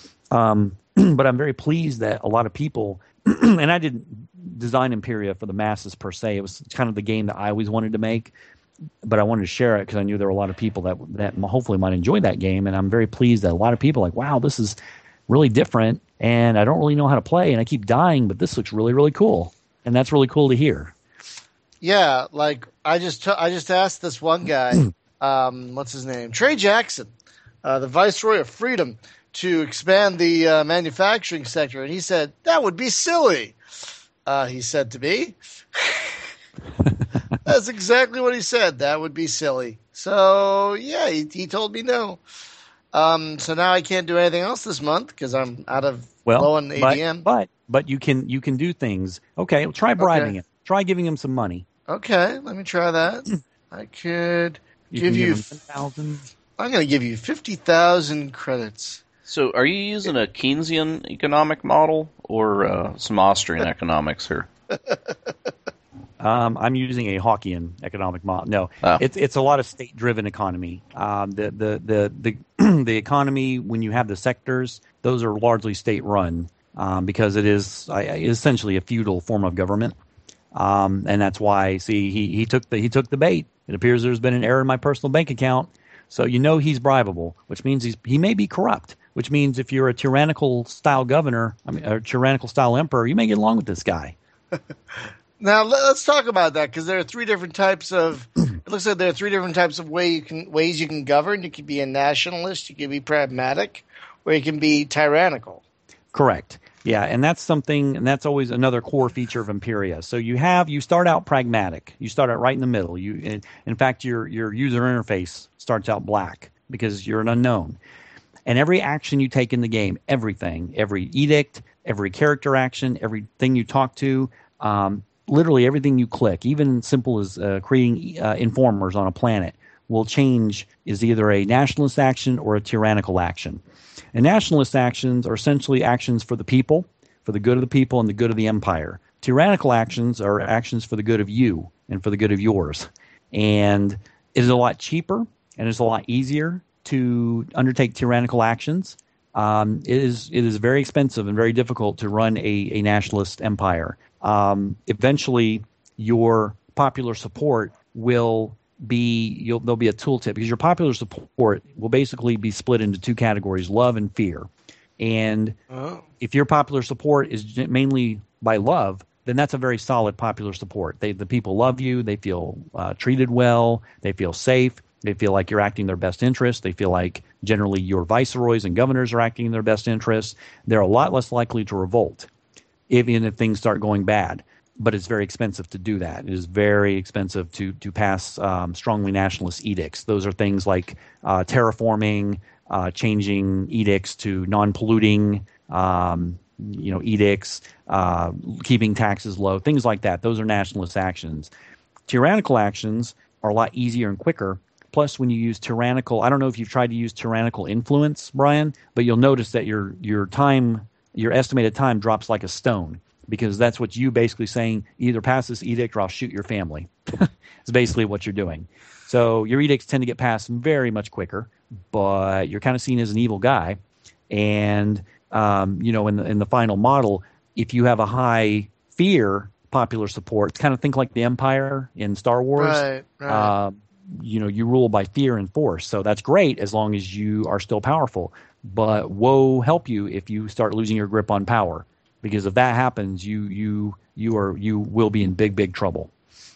Um, but I'm very pleased that a lot of people, and I didn't design Imperia for the masses per se. It was kind of the game that I always wanted to make, but I wanted to share it because I knew there were a lot of people that that hopefully might enjoy that game, and I'm very pleased that a lot of people are like, wow, this is really different, and I don't really know how to play, and I keep dying, but this looks really, really cool, and that's really cool to hear. Yeah, like I just t- I just asked this one guy, um, what's his name, Trey Jackson, uh, the Viceroy of Freedom, to expand the uh, manufacturing sector, and he said that would be silly. Uh, he said to me, that's exactly what he said. That would be silly. So yeah, he, he told me no. Um, so now I can't do anything else this month because I'm out of well, low on A D M. But, but but you can you can do things. Okay, well, try bribing okay. him. Try giving him some money. Okay, let me try that. I could you give you. Give thousand. I'm going to give you fifty thousand credits. So, are you using a Keynesian economic model or uh, some Austrian economics here? Um, I'm using a Hawkian economic model. No, oh. it's it's a lot of state-driven economy. Um, the the the the the economy when you have the sectors, those are largely state-run um, because it is uh, essentially a feudal form of government, um, and that's why. See, he he took the he took the bait. It appears there's been an error in my personal bank account, so you know he's bribable, which means he's he may be corrupt. Which means if you're a tyrannical style governor, I mean, a tyrannical style emperor, you may get along with this guy. Now let's talk about that because there are three different types of. It looks like there are three different types of way you can ways you can govern. You can be a nationalist, you can be pragmatic, or you can be tyrannical. Correct. Yeah, and that's something, and that's always another core feature of Imperia. So you have you start out pragmatic. You start out right in the middle. You, in, in fact, your your user interface starts out black because you're an unknown. And every action you take in the game, everything, every edict, every character action, everything you talk to. Um, Literally everything you click, even simple as uh, creating uh, informers on a planet, will change is either a nationalist action or a tyrannical action. And nationalist actions are essentially actions for the people, for the good of the people and the good of the empire. Tyrannical actions are actions for the good of you and for the good of yours. And it is a lot cheaper and it's a lot easier to undertake tyrannical actions. Um, it is it is very expensive and very difficult to run a, a nationalist empire. Um, eventually, your popular support will be you'll, there'll be a tooltip because your popular support will basically be split into two categories: love and fear. And oh. if your popular support is mainly by love, then that's a very solid popular support. They, the people love you. They feel uh, treated well. They feel safe. They feel like you're acting in their best interest. They feel like generally your viceroys and governors are acting in their best interest. They're a lot less likely to revolt, even if things start going bad. But it's very expensive to do that. It is very expensive to to pass um, strongly nationalist edicts. Those are things like uh, terraforming, uh, changing edicts to non-polluting um, you know, edicts, uh, keeping taxes low, things like that. Those are nationalist actions. Tyrannical actions are a lot easier and quicker. Plus, when you use tyrannical, I don't know if you've tried to use tyrannical influence, Brian, but you'll notice that your your time, your estimated time drops like a stone because that's what you basically saying, either pass this edict or I'll shoot your family. It's basically what you're doing. So your edicts tend to get passed very much quicker, but you're kind of seen as an evil guy. And Um, you know, in the in the final model, if you have a high fear popular support, it's kind of think like the Empire in Star Wars. Right, right. Uh, you know, you rule by fear and force, so that's great as long as you are still powerful. But woe help you if you start losing your grip on power, because if that happens, you you you are you will be in big big trouble.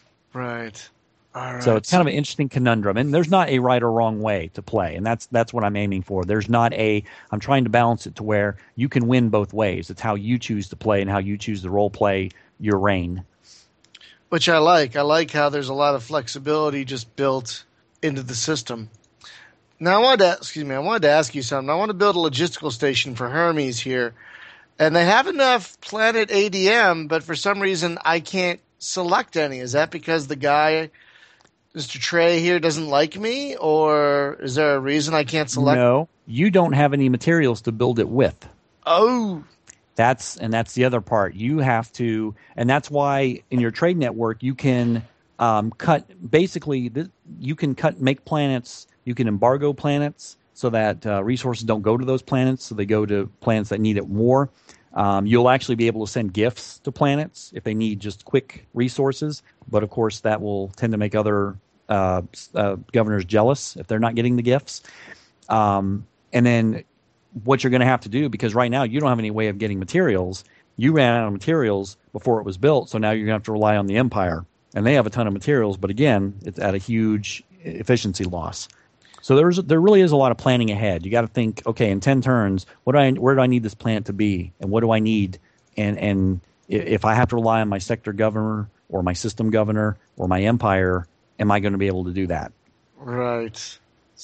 Right. All right. So it's kind of an interesting conundrum, and there's not a right or wrong way to play, and that's that's what I'm aiming for. There's not a I'm trying to balance it to where you can win both ways. It's how you choose to play and how you choose to role play your reign. Which I like. I like how there's a lot of flexibility just built into the system. Now I wanted to excuse me. I wanted to ask you something. I want to build a logistical station for Hermes here, and they have enough Planet A D M, but for some reason I can't select any. Is that because the guy, Mister Trey here, doesn't like me, or is there a reason I can't select? No, you don't have any materials to build it with. Oh, that's and that's the other part. You have to, and that's why in your trade network you can um, cut. Basically, this, you can cut, make planets. You can embargo planets so that uh, resources don't go to those planets, so they go to planets that need it more. Um, you'll actually be able to send gifts to planets if they need just quick resources. But, of course, that will tend to make other uh, uh, governors jealous if they're not getting the gifts. Um, and then what you're going to have to do, because right now you don't have any way of getting materials. You ran out of materials before it was built, so now you're going to have to rely on the Empire. And they have a ton of materials, but, again, it's at a huge efficiency loss. So there's there really is a lot of planning ahead. You got to think, okay, in ten turns, what do I where do I need this planet to be, and what do I need, and and if I have to rely on my sector governor or my system governor or my empire, am I going to be able to do that? Right.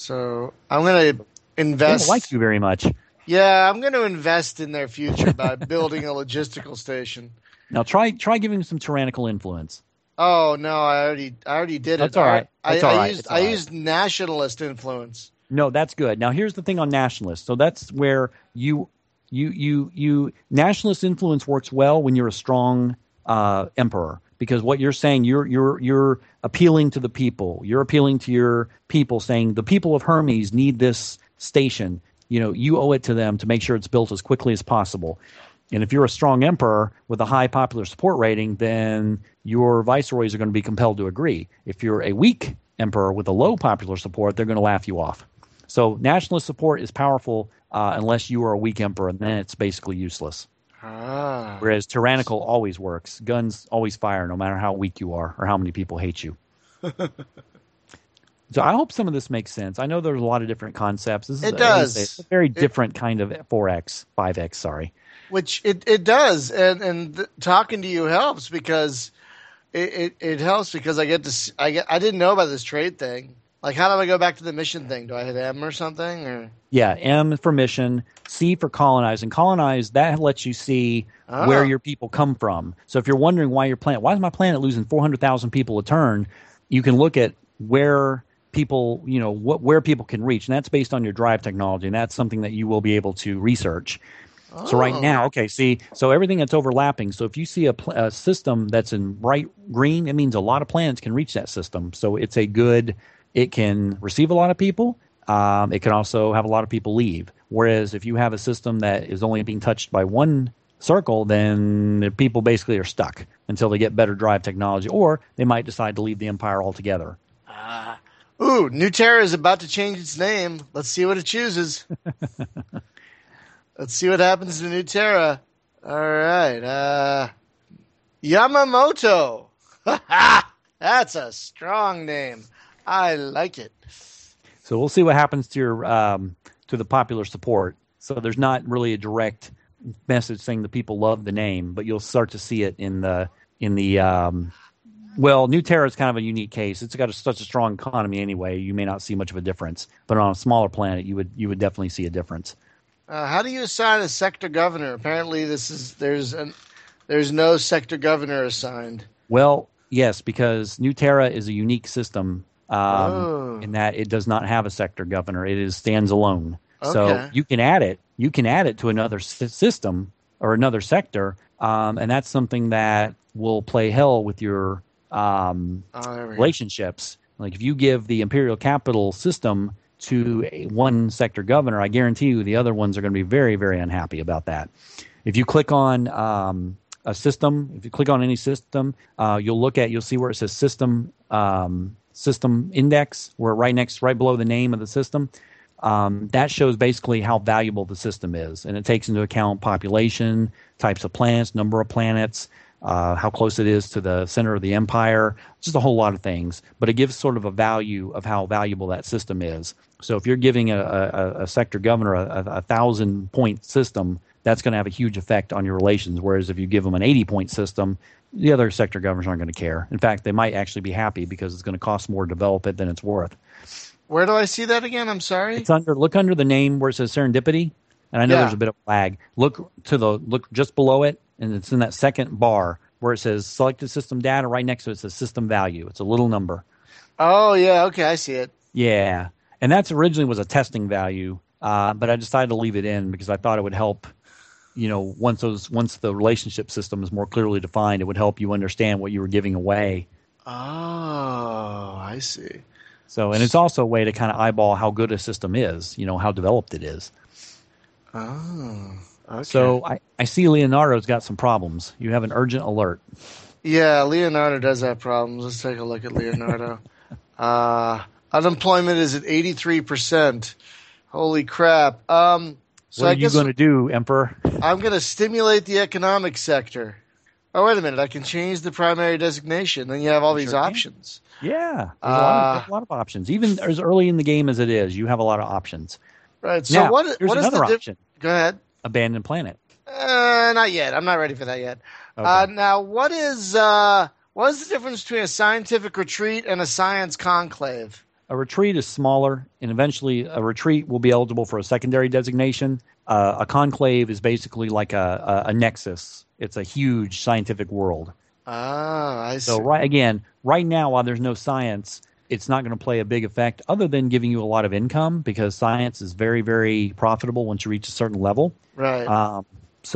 So I'm going to invest. They don't like you very much. Yeah, I'm going to invest in their future by building a logistical station. Now try try giving them some tyrannical influence. Oh no, I already I already did That's it. all right. That's I, all I right. used all I right. used nationalist influence. No, that's good. Now here's the thing on nationalists. So that's where you you you you nationalist influence works well when you're a strong uh, emperor, because what you're saying, you're you're you're appealing to the people. You're appealing to your people, saying the people of Hermes need this station. You know, you owe it to them to make sure it's built as quickly as possible. And if you're a strong emperor with a high popular support rating, then your viceroys are going to be compelled to agree. If you're a weak emperor with a low popular support, they're going to laugh you off. So nationalist support is powerful uh, unless you are a weak emperor, and then it's basically useless. Ah. Whereas tyrannical always works. Guns always fire, no matter how weak you are or how many people hate you. So I hope some of this makes sense. I know there's a lot of different concepts. This is It a, does. It's a very It- different kind of four X, five X, sorry. Which it, it does, and and th- talking to you helps because it, it, it helps because I get to s- I get I didn't know about this trade thing. Like, how do I go back to the mission thing? Do I hit M or something? Or Yeah, M for mission, C for colonize. And colonize, that lets you see Ah. where your people come from. So if you're wondering why your planet, why is my planet losing four hundred thousand people a turn, you can look at where people, you know, what where people can reach, and that's based on your drive technology, and that's something that you will be able to research. Oh. So right now, okay, see, so everything that's overlapping. So if you see a, pl- a system that's in bright green, it means a lot of planets can reach that system. So it's a good, it can receive a lot of people. Um, it can also have a lot of people leave. Whereas if you have a system that is only being touched by one circle, then the people basically are stuck until they get better drive technology, or they might decide to leave the Empire altogether. Ah. Ooh, New Terra is about to change its name. Let's see what it chooses. Let's see what happens to New Terra. All right. Uh, Yamamoto. That's a strong name. I like it. So we'll see what happens to your um, to the popular support. So there's not really a direct message saying the people love the name, but you'll start to see it in the in the um, well, New Terra is kind of a unique case. It's got a, such a strong economy anyway. You may not see much of a difference, but on a smaller planet, you would you would definitely see a difference. Uh, how do you assign a sector governor? Apparently, this is there's an there's no sector governor assigned. Well, yes, because New Terra is a unique system um, oh. in that it does not have a sector governor. It is stands alone. Okay. So you can add it. You can add it to another s- system or another sector, um, and that's something that will play hell with your um, oh, relationships. Like if you give the Imperial Capital system to a one sector governor, I guarantee you the other ones are going to be very, very unhappy about that. If you click on um, a system, if you click on any system, uh, you'll look at, you'll see where it says system um, system index, where right next, right below the name of the system. Um, that shows basically how valuable the system is, and it takes into account population, types of planets, number of planets, uh, how close it is to the center of the empire, just a whole lot of things. But it gives sort of a value of how valuable that system is. So if you're giving a, a, a sector governor a, a, a thousand point system, that's going to have a huge effect on your relations. Whereas if you give them an eighty point system, the other sector governors aren't going to care. In fact, they might actually be happy because it's going to cost more to develop it than it's worth. Where do I see that again? I'm sorry. It's under. Look under the name where it says serendipity, and I know yeah. there's a bit of lag. Look to the look just below it, and it's in that second bar where it says selected system data. Right next to it says system value. It's a little number. Oh yeah, okay, I see it. Yeah, and that's originally was a testing value, uh, but I decided to leave it in because I thought it would help. You know, once those once the relationship system is more clearly defined, it would help you understand what you were giving away. Oh, I see. So, and it's also a way to kind of eyeball how good a system is, you know, how developed it is. Oh, okay. So I, I see Leonardo's got some problems. You have an urgent alert. Yeah, Leonardo does have problems. Let's take a look at Leonardo. uh, unemployment is at eighty-three percent. Holy crap. Um, so what are I you guess going to do, Emperor? I'm going to stimulate the economic sector. Oh, wait a minute. I can change the primary designation. Then you have all You these sure can. options. Yeah, there's, Uh, a, lot of, there's a lot of options. Even as early in the game as it is, you have a lot of options. Right. So now, what, here's what is another the di- option. Go ahead. Abandoned planet. Uh, not yet. I'm not ready for that yet. Okay. Uh, now, what is uh, what is the difference between a scientific retreat and a science conclave? A retreat is smaller, and eventually a retreat will be eligible for a secondary designation. Uh, a conclave is basically like a, a, a nexus. It's a huge scientific world. Ah, I see. So right again, right now, while there's no science, it's not going to play a big effect other than giving you a lot of income because science is very, very profitable once you reach a certain level. Right. Um,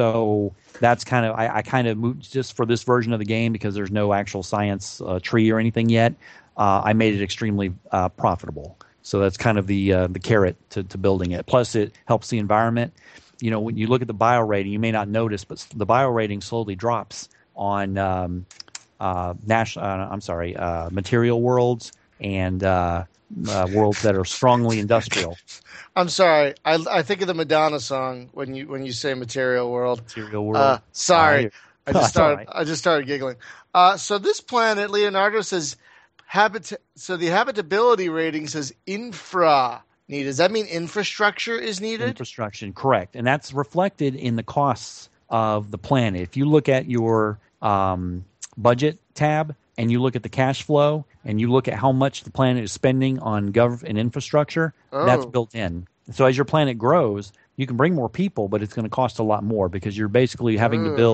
so that's kind of I, I kind of moved just for this version of the game because there's no actual science uh, tree or anything yet. Uh, I made it extremely uh, profitable. So that's kind of the uh, the carrot to, to building it. Plus, it helps the environment. You know, when you look at the bio rating, you may not notice, but the bio rating slowly drops on um, uh, national. Uh, I'm sorry, uh, material worlds and uh, uh, worlds that are strongly industrial. I'm sorry. I, I think of the Madonna song when you when you say material world. Material world. Uh, sorry, Uh, I just That's started. all right. I just started giggling. Uh, so this planet, Leonardo says, habit. So the habitability rating says infra needed. Does that mean infrastructure is needed? Infrastructure, correct, and that's reflected in the costs of the planet. If you look at your um, budget tab and you look at the cash flow and you look at how much the planet is spending on gov and infrastructure, Oh. that's built in. So as your planet grows, you can bring more people, but it's going to cost a lot more because you're basically having to Oh. build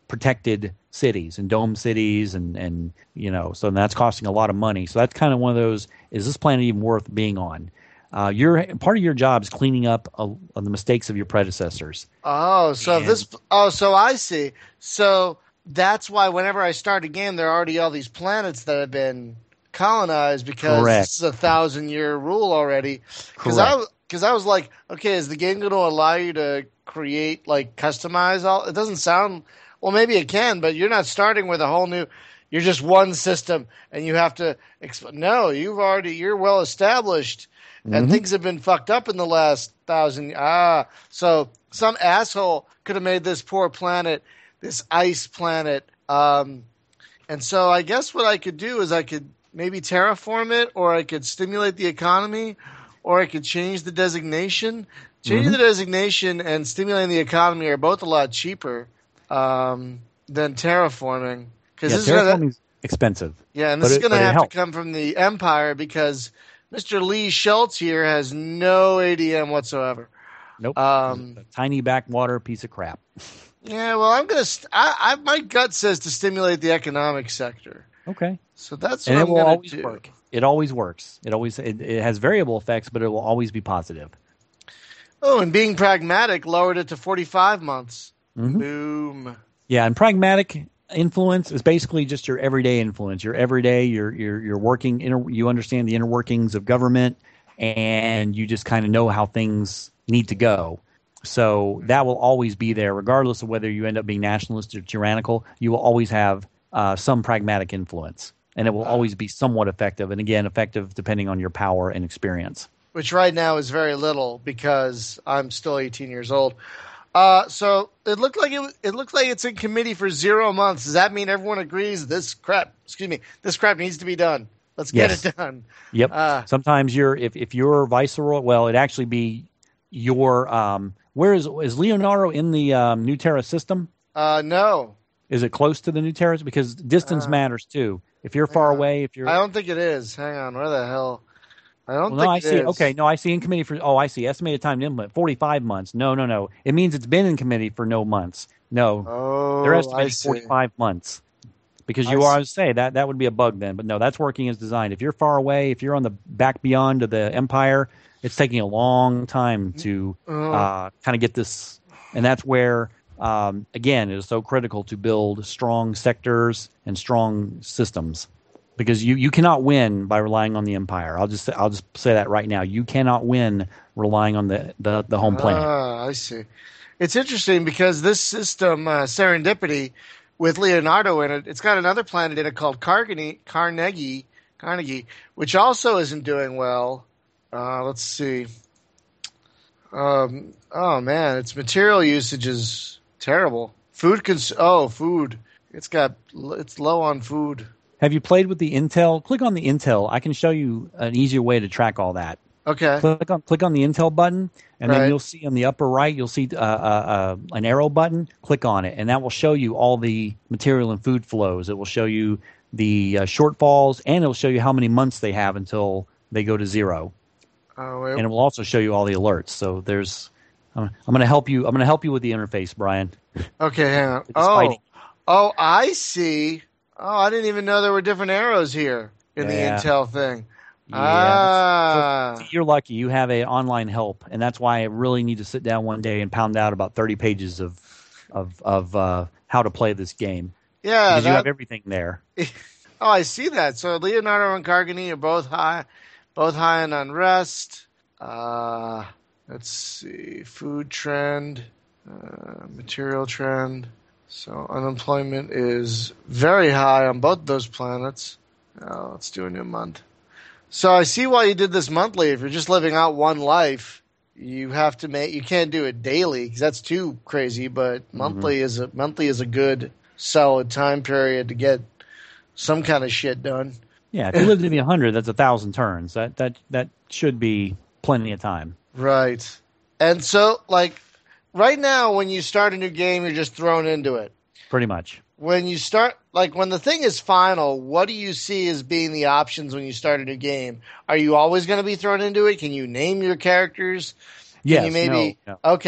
protected cities and dome cities, and and you know, so that's costing a lot of money. So that's kind of one of those. Is this planet even worth being on? Uh, your part of your job is cleaning up uh, on the mistakes of your predecessors. Oh, so And- this. Oh, so I see. So that's why whenever I start a game, there are already all these planets that have been colonized because Correct. this is a thousand year rule already. Because I Correct. because I was like, okay, is the game going to allow you to create like customize all? It doesn't sound. Well, maybe it can, but you're not starting with a whole new. You're just one system, and you have to. Exp- no, you've already. You're well established. And Mhm. things have been fucked up in the last thousand. Ah, so some asshole could have made this poor planet, this ice planet. Um, and so I guess what I could do is I could maybe terraform it, or I could stimulate the economy, or I could change the designation. Changing Mhm. the designation and stimulating the economy are both a lot cheaper um, than terraforming. Because Yeah, this is gonna, terraforming's expensive. yeah, and but this is it- going to but it have helps. to come from the Empire because Mister Lee Schultz here has no A D M whatsoever. Nope. Um, a tiny backwater piece of crap. Yeah, well, I'm gonna. St- I, I my gut says to stimulate the economic sector, Okay. so that's what And it I'm will gonna always do. work. It always works. It always it, it has variable effects, but it will always be positive. Oh, and being pragmatic lowered it to forty-five months. Mhm. Boom. Yeah, and pragmatic influence is basically just your everyday influence. Your everyday, you're you're you're working. Inter, you understand the inner workings of government, and you just kind of know how things need to go. So that will always be there, regardless of whether you end up being nationalist or tyrannical. You will always have uh, some pragmatic influence, and it will always be somewhat effective. And again, effective depending on your power and experience. Which right now is very little because I'm still eighteen years old. Uh, so it looked like it. It looked like it's in committee for zero months. Does that mean everyone agrees this crap? Excuse me. This crap needs to be done. Let's get Yes. it done. Yep. Uh, Sometimes you're if if you're viceroy, well, it'd actually be your um. Where is is Leonardo in the um, New Terra system? uh, no, Is it close to the New Terra? Because distance Uh, matters too. If you're far uh, away, if you're I don't think it is. Hang on. Where the hell? I don't well, no, I think see. it is. Okay, no, I see in committee for. Oh, I see. Estimated time to implement forty-five months. No, no, no. It means it's been in committee for no months. No, Oh, they're I estimating see. forty-five months. Because I you see. always say that that would be a bug then, but no, that's working as designed. If you're far away, if you're on the back beyond of the empire, it's taking a long time to Oh. uh, kind of get this, and that's where um, again it is so critical to build strong sectors and strong systems. Because you, you cannot win by relying on the empire. I'll just I'll just say that right now. You cannot win relying on the, the, the home planet. Ah, I see. It's interesting because this system, uh, Serendipity, with Leonardo in it, it's got another planet in it called Carnegie, Carnegie, Carnegie, which also isn't doing well. Uh, let's see. Um, oh man, its material usage is terrible. Food cons. Oh, food. It's got. It's low on food. Have you played with the Intel? Click on the Intel. I can show you an easier way to track all that. Okay. Click on click on the Intel button, and Right. then you'll see on the upper right, you'll see uh, uh, uh, an arrow button. Click on it, and that will show you all the material and food flows. It will show you the uh, shortfalls, and it will show you how many months they have until they go to zero. Oh, wait. And it will also show you all the alerts. So there's, I'm, I'm going to help you. I'm going to help you with the interface, Brian. Okay, hang on. It's Oh, fighting. oh, I see. Oh, I didn't even know there were different arrows here in Yeah. the Intel thing. Yeah. Ah, So you're lucky. You have a online help, and that's why I really need to sit down one day and pound out about thirty pages of of of uh, how to play this game. yeah. Because you That, have everything there. oh, I see that. So Leonardo and Cargany are both high, both high in unrest. Uh, let's see, food trend, uh, material trend. So unemployment is very high on both those planets. Oh, let's do a new month. So I see why you did this monthly. If you're just living out one life, you have to make. You can't do it daily because that's too crazy. But monthly is a monthly is a good solid time period to get some kind of shit done. Yeah, if you lived to be a hundred, that's a thousand turns. That that that should be plenty of time. Right. And so, like, right now, when you start a new game, you're just thrown into it. Pretty much. When you start, like, when the thing is final, what do you see as being the options when you start a new game? Are you always going to be thrown into it? Can you name your characters? Can Yes. you maybe? No, no. Okay.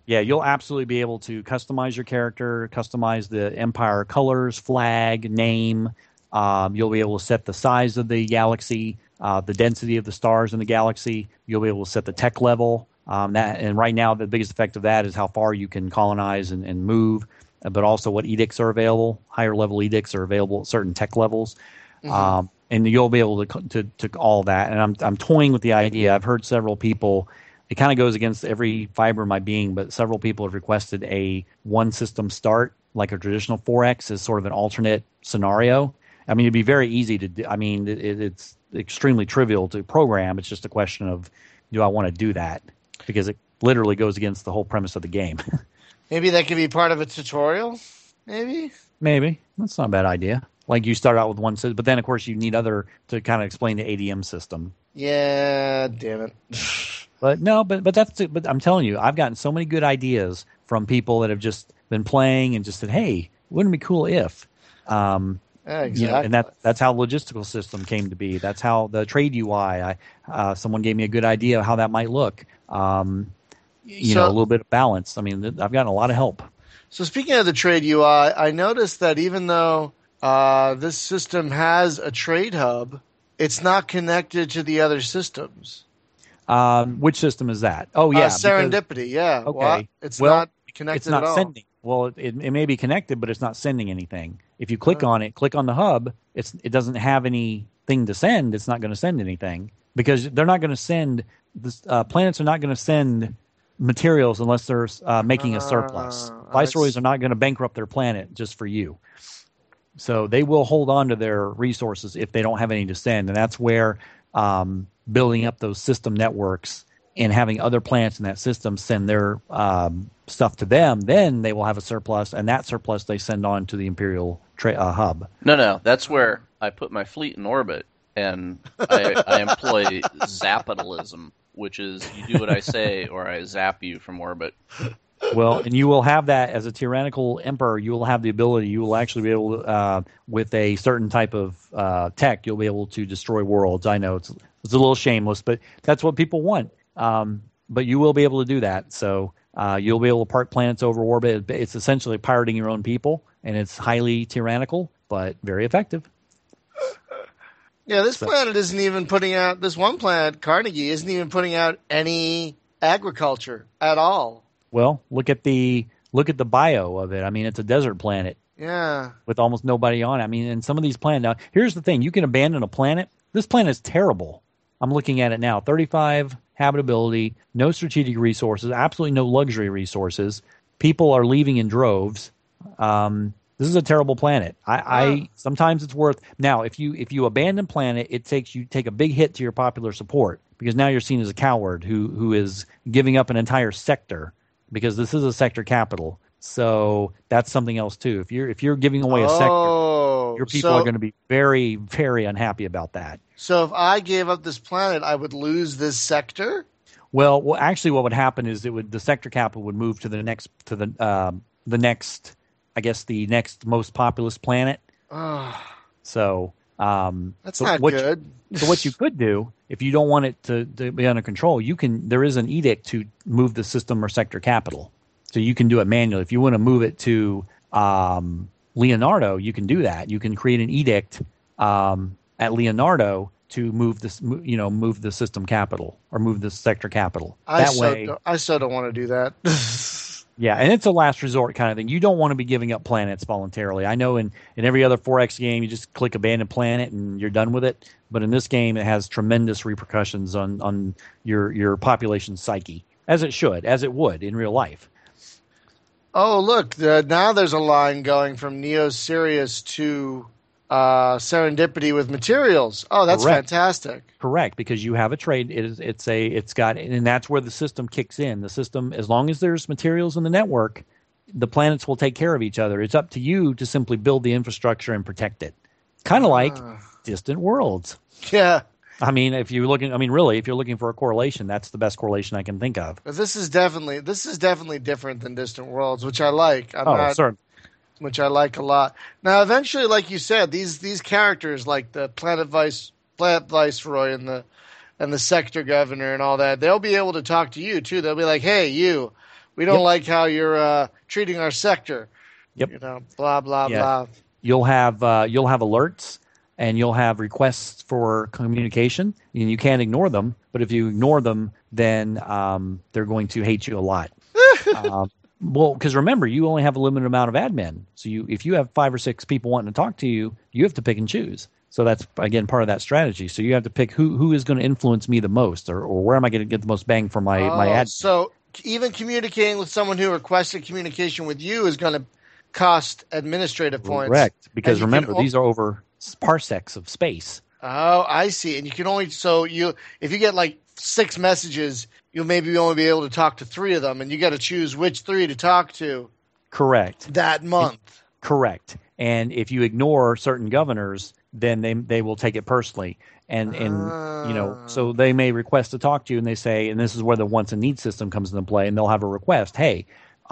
Yeah, you'll absolutely be able to customize your character, customize the Empire colors, flag, name. Um, you'll be able to set the size of the galaxy, uh, the density of the stars in the galaxy. You'll be able to set the tech level. Um, that and right now, the biggest effect of that is how far you can colonize and, and move, but also what edicts are available. Higher level edicts are available at certain tech levels. Mm-hmm. Um, and you'll be able to, to to all that. And I'm I'm toying with the idea. I've heard several people. It kind of goes against every fiber of my being, but several people have requested a one system start, like a traditional four X, as sort of an alternate scenario. I mean, it'd be very easy to do. I mean, it, it's extremely trivial to program. It's just a question of, do I want to do that? Because it literally goes against the whole premise of the game. Maybe that could be part of a tutorial. Maybe. Maybe that's not a bad idea. Like you start out with one system, but then of course you need other to kind of explain the A D M system. Yeah, damn it. But no, but but that's but I'm telling you, I've gotten so many good ideas from people that have just been playing and just said, "Hey, wouldn't it be cool if?" Um, yeah, exactly. You know, and that that's how the logistical system came to be. That's how the trade U I. I uh, someone gave me a good idea of how that might look. Um, you so, know, a little bit of balance. I mean, I've gotten a lot of help. So speaking of the trade U I, I noticed that even though uh, this system has a trade hub, it's not connected to the other systems. Um, which system is that? Oh, yeah. Uh, Serendipity, because, yeah. Okay. Well, it's well, not connected it's not at all. Sending. Well, it, it, it may be connected, but it's not sending anything. If you click on it, click on the hub, it's it doesn't have anything to send. It's not going to send anything because they're not going to send this, uh, planets are not going to send materials unless they're uh, making a surplus. Uh, Viceroys are not going to bankrupt their planet just for you. So they will hold on to their resources if they don't have any to send, and that's where um, building up those system networks and having other planets in that system send their um, stuff to them, then they will have a surplus, and that surplus they send on to the Imperial tra- uh, hub. No, no, that's where I put my fleet in orbit, and I, I employ zapitalism, which is you do what I say or I zap you from orbit. Well, and you will have that as a tyrannical emperor. You will have the ability. You will actually be able to, uh, with a certain type of uh, tech, you'll be able to destroy worlds. I know it's it's a little shameless, but that's what people want. Um, but you will be able to do that. So uh, you'll be able to park planets over orbit. It's essentially pirating your own people, and it's highly tyrannical, but very effective. Yeah, this so. planet isn't even putting out. This one planet, Carnegie, isn't even putting out any agriculture at all. Well, look at the look at the bio of it. I mean, it's a desert planet. Yeah. With almost nobody on it. I mean, and some of these planets. Now, here's the thing: you can abandon a planet. This planet is terrible. I'm looking at it now. thirty-five habitability, no strategic resources, absolutely no luxury resources. People are leaving in droves. Um, this is a terrible planet. I, yeah. I sometimes it's worth now. If you if you abandon planet, it takes you take a big hit to your popular support because now you're seen as a coward who who is giving up an entire sector. Because this is a sector capital, so that's something else too. If you're if you're giving away a sector, oh, your people so, are going to be very very unhappy about that. So if I gave up this planet, I would lose this sector. Well, well, actually, what would happen is it would the sector capital would move to the next to the um, the next, I guess the next most populous planet. Oh. So um, that's so not what good. You, so what you could do, if you don't want it to, to be under control, you can. There is an edict to move the system or sector capital, so you can do it manually. If you want to move it to um, Leonardo, you can do that. You can create an edict um, at Leonardo to move this, you know, move the system capital or move the sector capital. I that so way, don't, I still don't want to do that. Yeah, and it's a last resort kind of thing. You don't want to be giving up planets voluntarily. I know in, in every other four X game, you just click abandon planet and you're done with it. But in this game, it has tremendous repercussions on, on your your population's psyche, as it should, as it would in real life. Oh, look, the, now there's a line going from Neo Sirius to uh, Serendipity with materials. Oh, that's Correct. fantastic. Correct, because you have a trade. It is, it's a, it's got, and that's where the system kicks in. The system, as long as there's materials in the network, the planets will take care of each other. It's up to you to simply build the infrastructure and protect it. Kind of uh, like Distant Worlds. Yeah. I mean, if you're looking, I mean, really, if you're looking for a correlation, that's the best correlation I can think of. This is definitely, this is definitely different than Distant Worlds, which I like. I'm oh, not, certainly. Which I like a lot. Now, eventually, like you said, these these characters, like the Planet Vice, Planet Viceroy, and the and the Sector Governor, and all that, they'll be able to talk to you too. They'll be like, "Hey, you, we don't Yep. like how you're uh, treating our sector. Yep. You know, blah blah Yeah. blah. You'll have uh, you'll have alerts and you'll have requests for communication, and you can't ignore them. But if you ignore them, then um, they're going to hate you a lot. um, well, because remember, you only have a limited amount of admin. So you, if you have five or six people wanting to talk to you, you have to pick and choose. So that's again part of that strategy. So you have to pick who who is going to influence me the most, or, or where am I going to get the most bang for my oh, my ad. So even communicating with someone who requested communication with you is going to cost administrative points. Correct, because And you remember can o- these are over parsecs of space. Oh, I see. And you can only so you if you get like six messages, you'll maybe only be able to talk to three of them, and you got to choose which three to talk to Correct. that month. Correct. And if you ignore certain governors, then they they will take it personally. And and you know, so they may request to talk to you, and they say, and this is where the wants and needs system comes into play, and they'll have a request. Hey,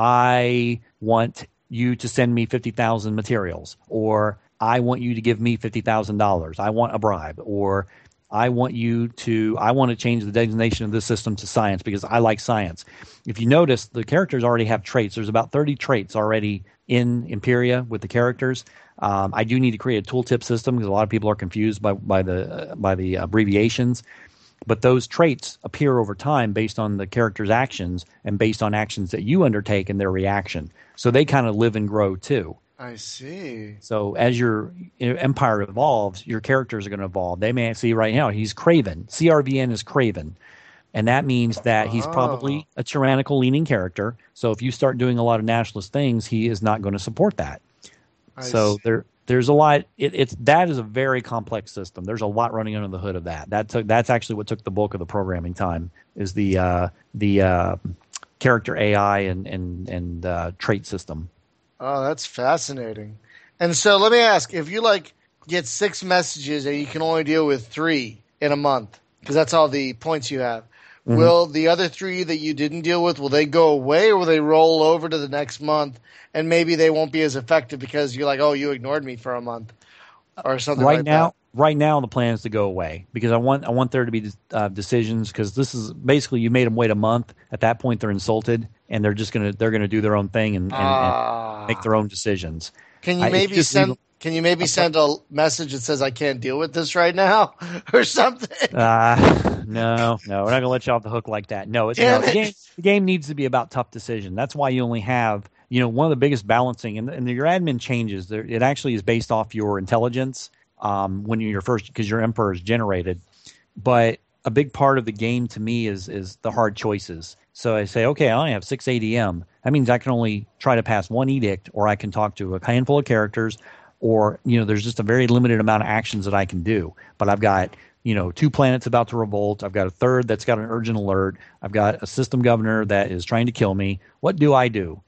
I want you to send me fifty thousand materials, or I want you to give me fifty thousand dollars. I want a bribe, or I want you to, I want to change the designation of this system to science because I like science. If you notice, the characters already have traits. There's about thirty traits already in Imperia with the characters. Um, I do need to create a tooltip system because a lot of people are confused by, by the uh, by the abbreviations. But those traits appear over time based on the character's actions and based on actions that you undertake and their reaction. So they kind of live and grow too. I see. So as your empire evolves, your characters are going to evolve. They may see right now he's Craven. C R V N is Craven. And that means that he's Oh. probably a tyrannical leaning character. So if you start doing a lot of nationalist things, he is not going to support that. I so see. there there's a lot it, it's that is a very complex system. There's a lot running under the hood of that. That took that's actually what took the bulk of the programming time is the uh, the uh, character A I and and and uh, trait system. Oh, that's fascinating. And so let me ask, if you like get six messages and you can only deal with three in a month, because that's all the points you have, Mhm. will the other three that you didn't deal with, will they go away or will they roll over to the next month and maybe they won't be as effective because you're like, oh, you ignored me for a month or something right like now that? right now the plan is to go away because I want I want there to be uh, decisions because this is basically you made them wait a month. At that point they're insulted and they're just gonna they're gonna do their own thing and, and, Ah. and make their own decisions. Can you I- if maybe you just send leave- can you maybe send a message that says I can't deal with this right now or something? Uh, no, no, we're not gonna let you off the hook like that. No, it's Damn no, the it. game. The game needs to be about tough decision. That's why you only have, you know, one of the biggest balancing, and, and your admin changes. There, it actually is based off your intelligence um, when you're first because your emperor is generated. But a big part of the game to me is is the hard choices. So I say, okay, I only have six A D M. That means I can only try to pass one edict, or I can talk to a handful of characters, or you know, there's just a very limited amount of actions that I can do. But I've got you know two planets about to revolt. I've got a third that's got an urgent alert. I've got a system governor that is trying to kill me. What do I do?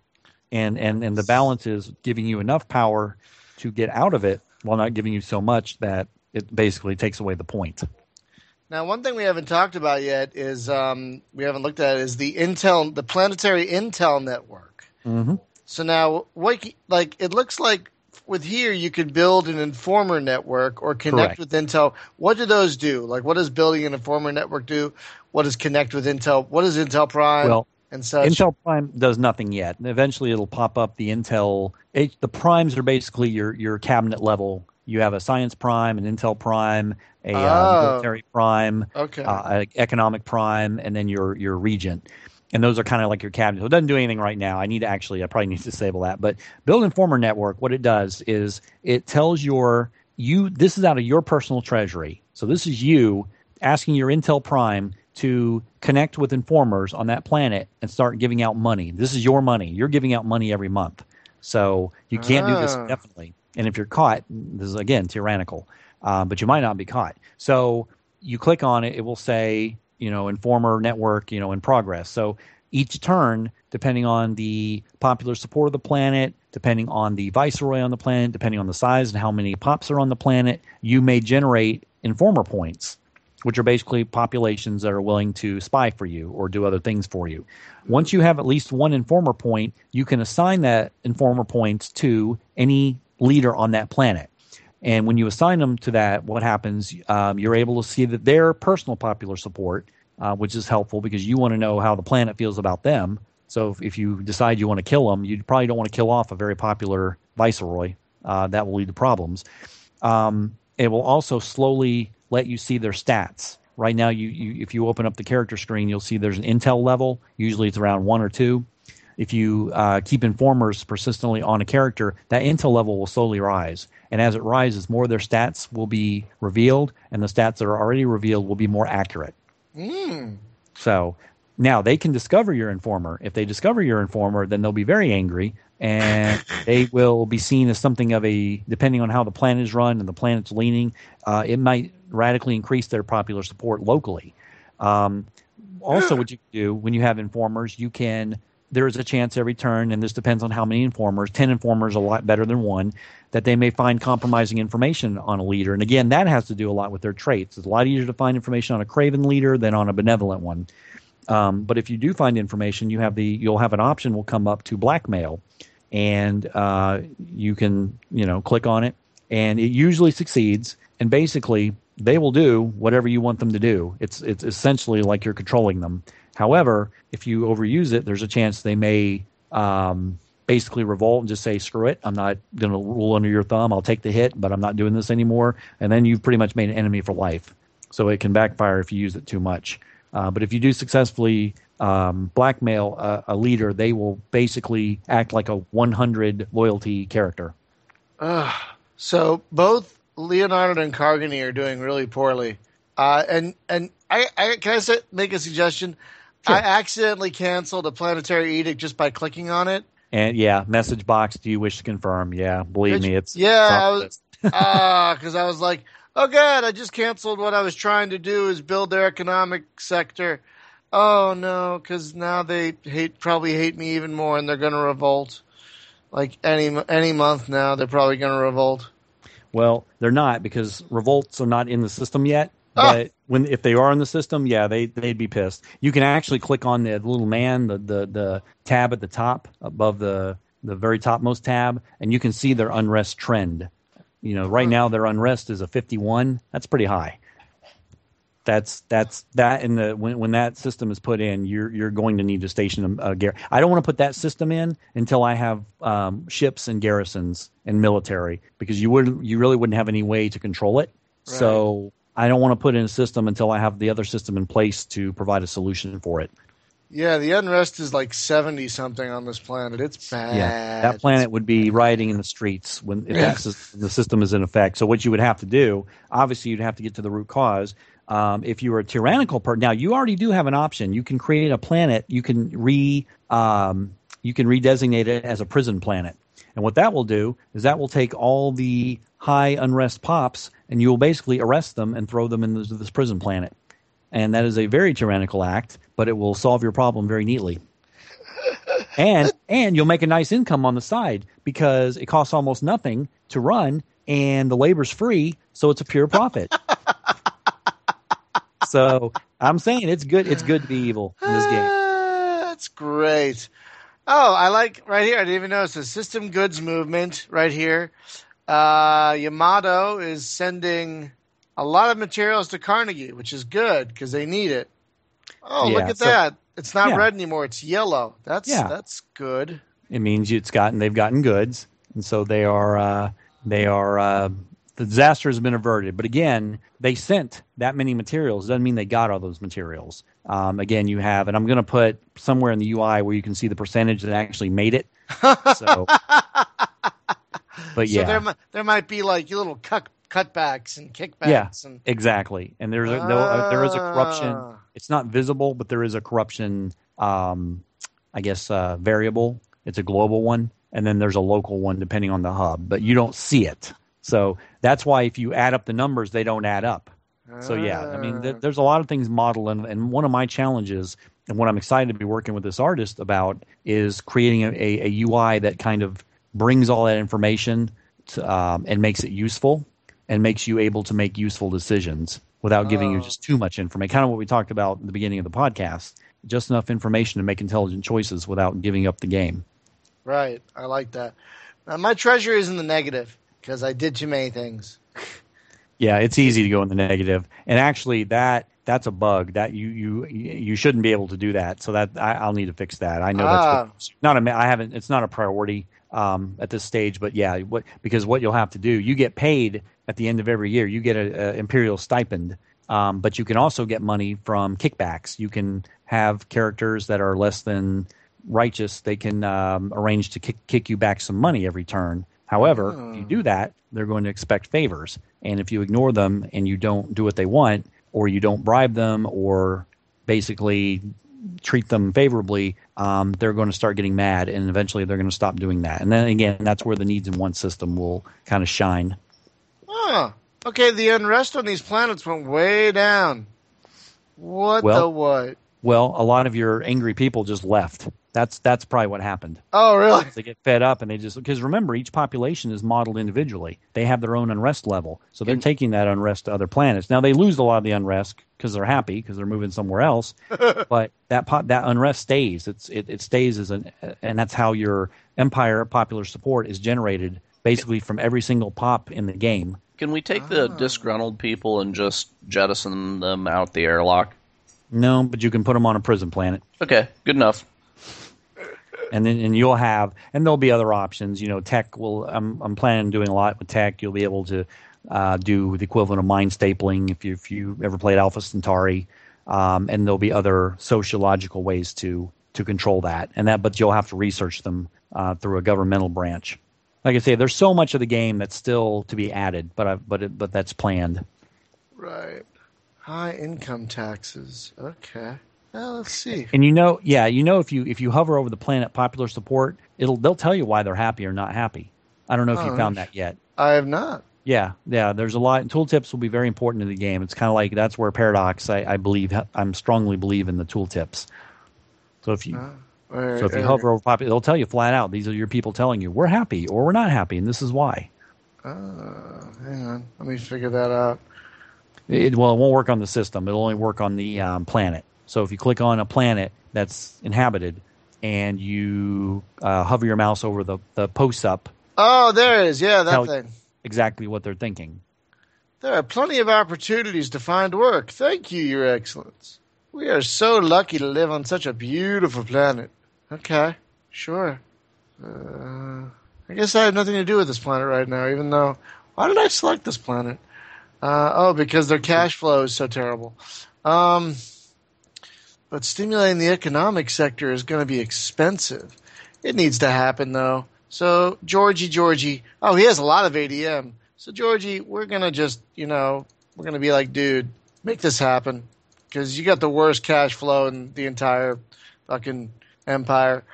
And and and the balance is giving you enough power to get out of it while not giving you so much that it basically takes away the point. Now, one thing we haven't talked about yet is um, we haven't looked at is the Intel, the planetary Intel network. Mm-hmm. So now, what like it looks like with here, you could build an informer network or connect Correct. with Intel. What do those do? Like, what does building an informer network do? What does connect with Intel? What is Intel Prime Well, and such? Intel Prime does nothing yet. And eventually, it'll pop up the Intel. It, the primes are basically your your cabinet level. You have a science prime, an Intel prime, a Oh. uh, military prime, Okay. uh, a economic prime, and then your your regent. And those are kind of like your cabinet. So it doesn't do anything right now. I need to actually, I probably need to disable that. But Build Informer Network, what it does is it tells your you. This is out of your personal treasury. So this is you asking your Intel Prime to connect with informers on that planet and start giving out money. This is your money. You're giving out money every month. So you can't do this Ah. indefinitely. And if you're caught, this is again tyrannical, um, but you might not be caught. So you click on it, it will say, you know, informer network, you know, in progress. So each turn, depending on the popular support of the planet, depending on the viceroy on the planet, depending on the size and how many pops are on the planet, you may generate informer points, which are basically populations that are willing to spy for you or do other things for you. Once you have at least one informer point, you can assign that informer points to any leader on that planet. And when you assign them to that, what happens, um, you're able to see that their personal popular support, uh, which is helpful because you want to know how the planet feels about them, So if, if you decide you want to kill them, you probably don't want to kill off a very popular viceroy. Uh, that will lead to problems. Um, it will also slowly let you see their stats. Right now, you, you if you open up the character screen, you'll see there's an intel level. Usually it's around one or two. If you uh, keep informers persistently on a character, that intel level will slowly rise. And as it rises, more of their stats will be revealed, and the stats that are already revealed will be more accurate. Mm. So now they can discover your informer. If they discover your informer, then they'll be very angry, and they will be seen as something of a, depending on how the planet is run and the planet's leaning, uh, it might radically increase their popular support locally. Um, also, what you can do when you have informers, you can, there is a chance every turn, and this depends on how many informers, ten informers a lot better than one, that they may find compromising information on a leader. And again, that has to do a lot with their traits. It's a lot easier to find information on a craven leader than on a benevolent one. Um, but if you do find information, you have the you'll have an option will come up to blackmail, and uh, you can you know click on it, and it usually succeeds. And basically, they will do whatever you want them to do. It's it's essentially like you're controlling them. However, if you overuse it, there's a chance they may um, basically revolt and just say, "Screw it! I'm not going to rule under your thumb. I'll take the hit, but I'm not doing this anymore." And then you've pretty much made an enemy for life. So it can backfire if you use it too much. Uh, but if you do successfully um, blackmail a, a leader, they will basically act like a one hundred loyalty character. Uh, so both Leonardo and Cargany are doing really poorly. Uh, and and I, I can I say, make a suggestion? Sure. I accidentally canceled a planetary edict just by clicking on it. And yeah, message box. Do you wish to confirm? Yeah, believe me, it's yeah. I was ah because I was like, oh God, I just canceled what I was trying to do is build their economic sector. Oh no, because now they hate probably hate me even more, and they're going to revolt. Like any any month now, they're probably going to revolt. Well, they're not, because revolts are not in the system yet. But ah. when if they are in the system, yeah, they they'd be pissed. You can actually click on the little man, the the, the tab at the top above the the very topmost tab, and you can see their unrest trend. You know, right now their unrest is a fifty-one. That's pretty high. That's that's that in the when when that system is put in, you're you're going to need to station a, a gar- I don't want to put that system in until I have um, ships and garrisons and military, because you would you really wouldn't have any way to control it. Right. So I don't want to put in a system until I have the other system in place to provide a solution for it. Yeah, the unrest is like seventy something on this planet. It's bad. Yeah, that planet would be rioting in the streets when if that's the system is in effect. So what you would have to do, obviously, you'd have to get to the root cause. Um, if you were a tyrannical person, now you already do have an option. You can create a planet. You can re um, you can redesignate it as a prison planet, and what that will do is that will take all the high unrest pops, and you will basically arrest them and throw them into this prison planet. And that is a very tyrannical act, but it will solve your problem very neatly. And and you'll make a nice income on the side, because it costs almost nothing to run, and the labor's free, so it's a pure profit. So I'm saying it's good. It's good to be evil in this game. That's great. Oh, I like right here. I didn't even notice the system goods movement right here. Uh, Yamato is sending a lot of materials to Carnegie, which is good because they need it. Oh, yeah, look at so, that! It's not yeah. red anymore; it's yellow. That's yeah. that's good. It means it's gotten they've gotten goods, and so they are uh, they are uh, the disaster has been averted. But again, they sent that many materials. Doesn't mean they got all those materials. Um, again, you have, and I'm going to put somewhere in the U I where you can see the percentage that actually made it. So, but yeah, so there there might be like little cut cutbacks and kickbacks. Yeah, and... exactly. And there's a, uh, no, there is a corruption. It's not visible, but there is a corruption. Um, I guess uh, variable. It's a global one, and then there's a local one depending on the hub, but you don't see it. So that's why if you add up the numbers, they don't add up. So yeah, I mean, th- there's a lot of things modeled, and, and one of my challenges, and what I'm excited to be working with this artist about, is creating a, a, a U I that kind of brings all that information to, um, and makes it useful, and makes you able to make useful decisions without giving oh. you just too much information. Kind of what we talked about at the beginning of the podcast, just enough information to make intelligent choices without giving up the game. Right, I like that. Now, my treasure is in the negative because I did too many things. Yeah, it's easy to go in the negative. And actually, that that's a bug that you you you shouldn't be able to do that. So that I, I'll need to fix that. I know Ah. that's not a I haven't it's not a priority um, at this stage, but yeah, what because what you'll have to do, you get paid at the end of every year. You get a, a imperial stipend, um, but you can also get money from kickbacks. You can have characters that are less than righteous. They can um, arrange to kick kick you back some money every turn. However, Oh. if you do that, they're going to expect favors, and if you ignore them and you don't do what they want, or you don't bribe them, or basically treat them favorably, um, they're going to start getting mad, and eventually they're going to stop doing that. And then again, that's where the needs in one system will kind of shine. Oh, okay. The unrest on these planets went way down. What Well- the what? Well, a lot of your angry people just left. That's that's probably what happened. Oh, really? They get fed up and they just because remember each population is modeled individually. They have their own unrest level, so they're taking that unrest to other planets. Now they lose a lot of the unrest because they're happy because they're moving somewhere else, but that po- that unrest stays. It's it, it stays as an and that's how your empire popular support is generated basically from every single pop in the game. Can we take the disgruntled people and just jettison them out the airlock? No, but you can put them on a prison planet. Okay, good enough. And then and you'll have and there'll be other options. You know, tech will. I'm I'm planning on doing a lot with tech. You'll be able to uh, do the equivalent of mind stapling if you if you ever played Alpha Centauri, um, and there'll be other sociological ways to to control that. And that, but you'll have to research them uh, through a governmental branch. Like I say, there's so much of the game that's still to be added, but I, but it, but that's planned. Right. High income taxes. Okay. Well, let's see. And you know, yeah, you know, if you if you hover over the planet popular support, it'll they'll tell you why they're happy or not happy. I don't know if Oh, you found that yet. I have not. Yeah, yeah. There's a lot. And tooltips will be very important in the game. It's kind of like that's where Paradox. I, I believe. I'm strongly believe in the tooltips. So if you Uh, Right, so if you right. hover over popular, they'll tell you flat out. These are your people telling you we're happy or we're not happy, and this is why. Uh, hang on. Let me figure that out. It, well, it won't work on the system. It'll only work on the um, planet. So if you click on a planet that's inhabited and you uh, hover your mouse over the the posts up, Oh, there it is. Yeah, that Tell- thing. exactly what they're thinking. There are plenty of opportunities to find work. Thank you, Your Excellence. We are so lucky to live on such a beautiful planet. Okay, sure. Uh, I guess I have nothing to do with this planet right now, even though... Why did I select this planet? Uh, oh, because their cash flow is so terrible. Um, but stimulating the economic sector is going to be expensive. It needs to happen, though. So, Georgie, Georgie... Oh, he has a lot of A D M. So, Georgie, we're going to just, you know, we're going to be like, dude, make this happen. Because you got the worst cash flow in the entire fucking empire.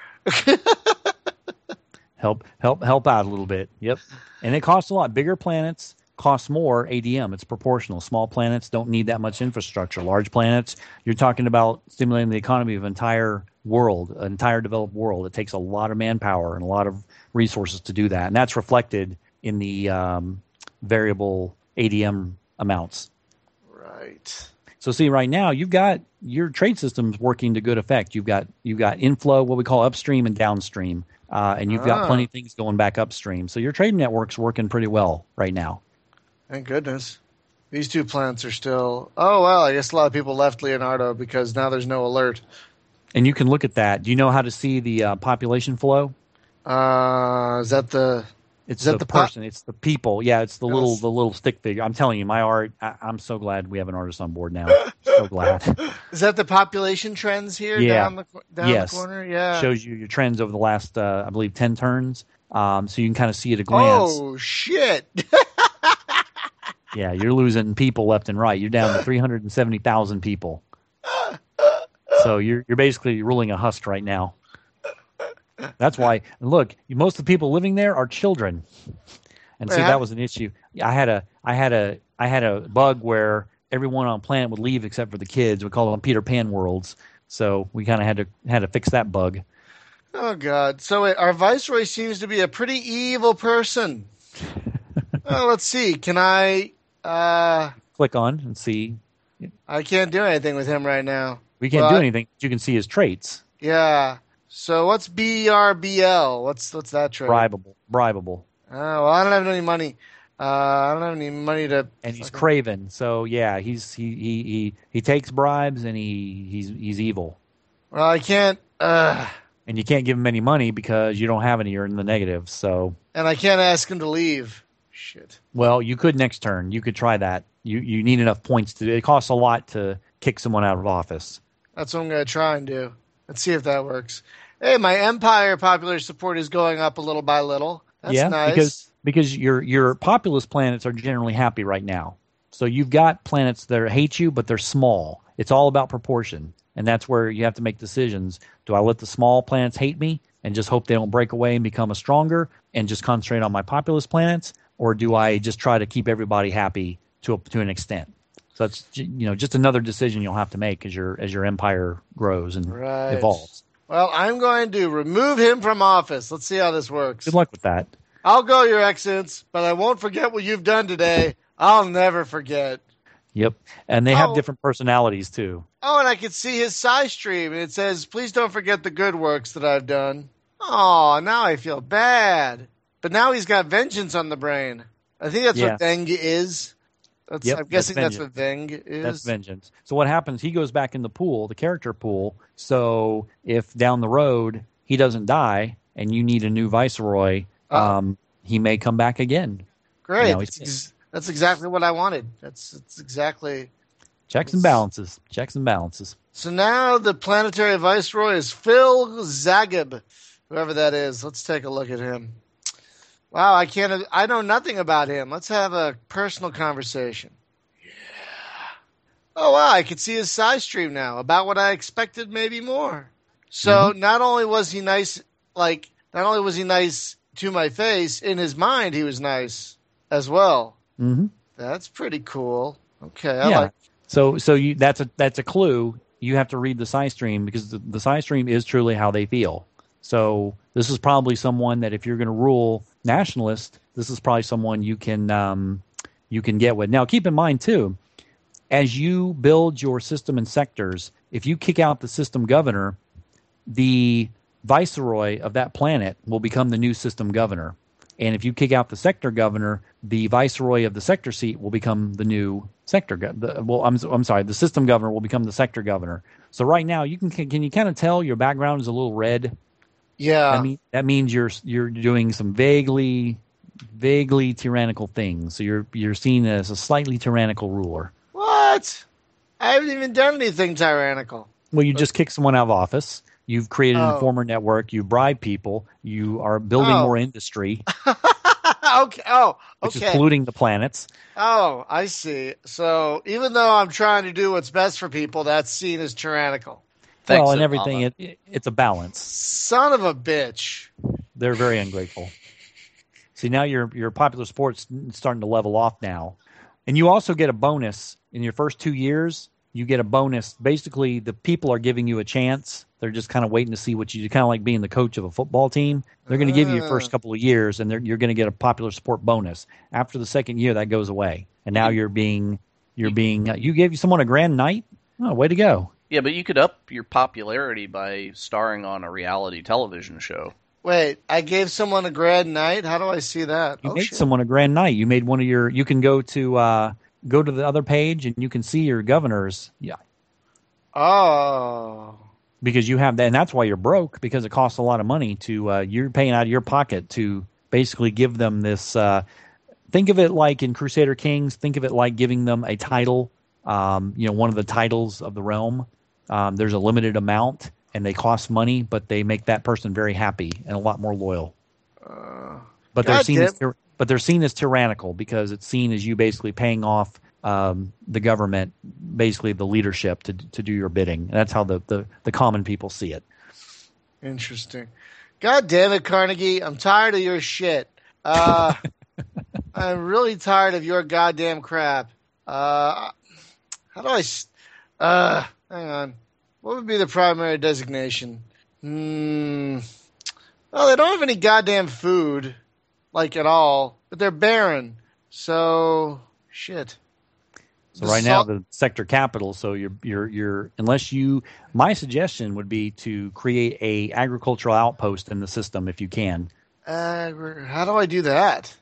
Help, help, help out a little bit. Yep, and it costs a lot. Bigger planets cost more A D M. It's proportional. Small planets don't need that much infrastructure. Large planets, you're talking about stimulating the economy of an entire world, an entire developed world. It takes a lot of manpower and a lot of resources to do that, and that's reflected in the um, variable A D M amounts. Right. So see, right now you've got your trade systems working to good effect. You've got you've got inflow, what we call upstream and downstream, uh, and you've got Ah. plenty of things going back upstream. So your trade network's working pretty well right now. Thank goodness. These two planets are still... Oh, well, I guess a lot of people left Leonardo because now there's no alert. And you can look at that. Do you know how to see the uh, population flow? Uh, is that the... It's Is that the, the po- person. It's the people. Yeah, it's the Yes. little the little stick figure. I'm telling you, my art. I, I'm so glad we have an artist on board now. So glad. Is that the population trends here Yeah. down the co- down Yes. the corner? Yeah. Shows you your trends over the last, uh, I believe, ten turns. Um, so you can kind of see at a glance. Oh, shit. Yeah, you're losing people left and right. You're down to three hundred seventy thousand people. So you're you're basically ruling a husk right now. That's why. Look, most of the people living there are children, and Wait, see how- that was an issue. I had a I had a I had a bug where everyone on the planet would leave except for the kids. We call them Peter Pan worlds. So we kind of had to had to fix that bug. Oh, God. So wait, our viceroy seems to be a pretty evil person. Well, let's see. Can I... Uh, Click on and see. I can't do anything with him right now. We can't Well, do I- anything. But you can see his traits. Yeah. So what's B R B L? What's what's that trade? Bribable. Bribable. Oh, well, I don't have any money. Uh, I don't have any money to. and he's fucking- craven. So yeah, he's he he he, he takes bribes and he he's he's evil. Well, I can't. Uh, And you can't give him any money because you don't have any. You're in the negative. So and I can't ask him to leave. Shit. well, you could next turn. You could try that. You you need enough points to. It costs a lot to kick someone out of office. That's what I'm going to try and do. Let's see if that works. Hey, my Empire popular support is going up a little by little. That's yeah, nice. because because your your populous planets are generally happy right now. So you've got planets that hate you, but they're small. It's all about proportion, and that's where you have to make decisions. Do I let the small planets hate me and just hope they don't break away and become a stronger, and just concentrate on my populous planets, or do I just try to keep everybody happy to a, to an extent? So that's you know just another decision you'll have to make as your as your empire grows and Right. evolves. Well, I'm going to remove him from office. Let's see how this works. Good luck with that. I'll go, Your Excellence, but I won't forget what you've done today. I'll never forget. Yep, and they have Oh. different personalities too. Oh, and I can see his side stream, and it says, please don't forget the good works that I've done. Oh, now I feel bad. But now he's got vengeance on the brain. I think that's Yeah. what Veng is. That's, Yep, I'm guessing that's that's, what Veng is. That's vengeance. So what happens? He goes back in the pool, the character pool. So if down the road he doesn't die and you need a new viceroy, Uh-oh. um, he may come back again. Great. You know, that's, it's- ex- that's exactly what I wanted. That's, that's exactly. Checks and balances. Checks and balances. So now the planetary viceroy is Phil Zagib, whoever that is. Let's take a look at him. Wow, I can't. I know nothing about him. Let's have a personal conversation. Yeah. Oh wow, I can see his side stream now. About what I expected, maybe more. So not only was he nice, like not only was he nice to my face, in his mind he was nice as well. Mm-hmm. That's pretty cool. Okay, I Yeah. like. So so you that's a that's a clue. You have to read the side stream because the, the side stream is truly how they feel. So this is probably someone that if you're going to rule nationalist, this is probably someone you can um, you can get with. Now keep in mind too, as you build your system and sectors, if you kick out the system governor, the viceroy of that planet will become the new system governor. And if you kick out the sector governor, the viceroy of the sector seat will become the new sector governor. Well, I'm I'm sorry, the system governor will become the sector governor. So right now, you can can you kind of tell your background is a little red? Yeah. That, mean, that means you're you're doing some vaguely vaguely tyrannical things. So you're you're seen as a slightly tyrannical ruler. What? I haven't even done anything tyrannical. Well, you just kick someone out of office. You've created an Oh. informer network. You bribe people. You are building Oh. more industry, okay. Oh, which okay. is polluting the planets. Oh, I see. So even though I'm trying to do what's best for people, that's seen as tyrannical. Thanks, well, and Obama. everything, it, it, it's a balance. Son of a bitch. They're very ungrateful. See, now your your popular sports starting to level off now, and you also get a bonus in your first two years. You get a bonus. Basically, the people are giving you a chance. They're just kind of waiting to see what you do. Kind of like being the coach of a football team. They're going to give you your first Ah. couple of years, and they're, you're going to get a popular sport bonus. After the second year, that goes away, and now you're being you're being you gave someone a grand night. Oh, way to go! Yeah, but you could up your popularity by starring on a reality television show. Wait, I gave someone a grand night? How do I see that? You oh, made shit. someone a grand night. You made one of your. You can go to uh, go to the other page, and you can see your governors. Yeah, Oh. because you have that, and that's why you're broke because it costs a lot of money to. Uh, you're paying out of your pocket to basically give them this. Uh, think of it like in Crusader Kings. Think of it like giving them a title. Um, you know, one of the titles of the realm. Um, there's a limited amount, and they cost money, but they make that person very happy and a lot more loyal. Uh, But they're God seen damn- as tyr- but they're seen as tyrannical because it's seen as you basically paying off um, the government, basically the leadership to to do your bidding. And that's how the, the, the common people see it. interesting. God damn it, Carnegie. I'm tired of your shit. Uh, I'm really tired of your goddamn crap. Uh, how do I. s- Uh, hang on. What would be the primary designation? Hmm. Well, they don't have any goddamn food, like at all, but they're barren. So, shit. So The right now salt- the sector capital. So you're you're you're unless you. My suggestion would be to create a agricultural outpost in the system if you can. Uh, how do I do that?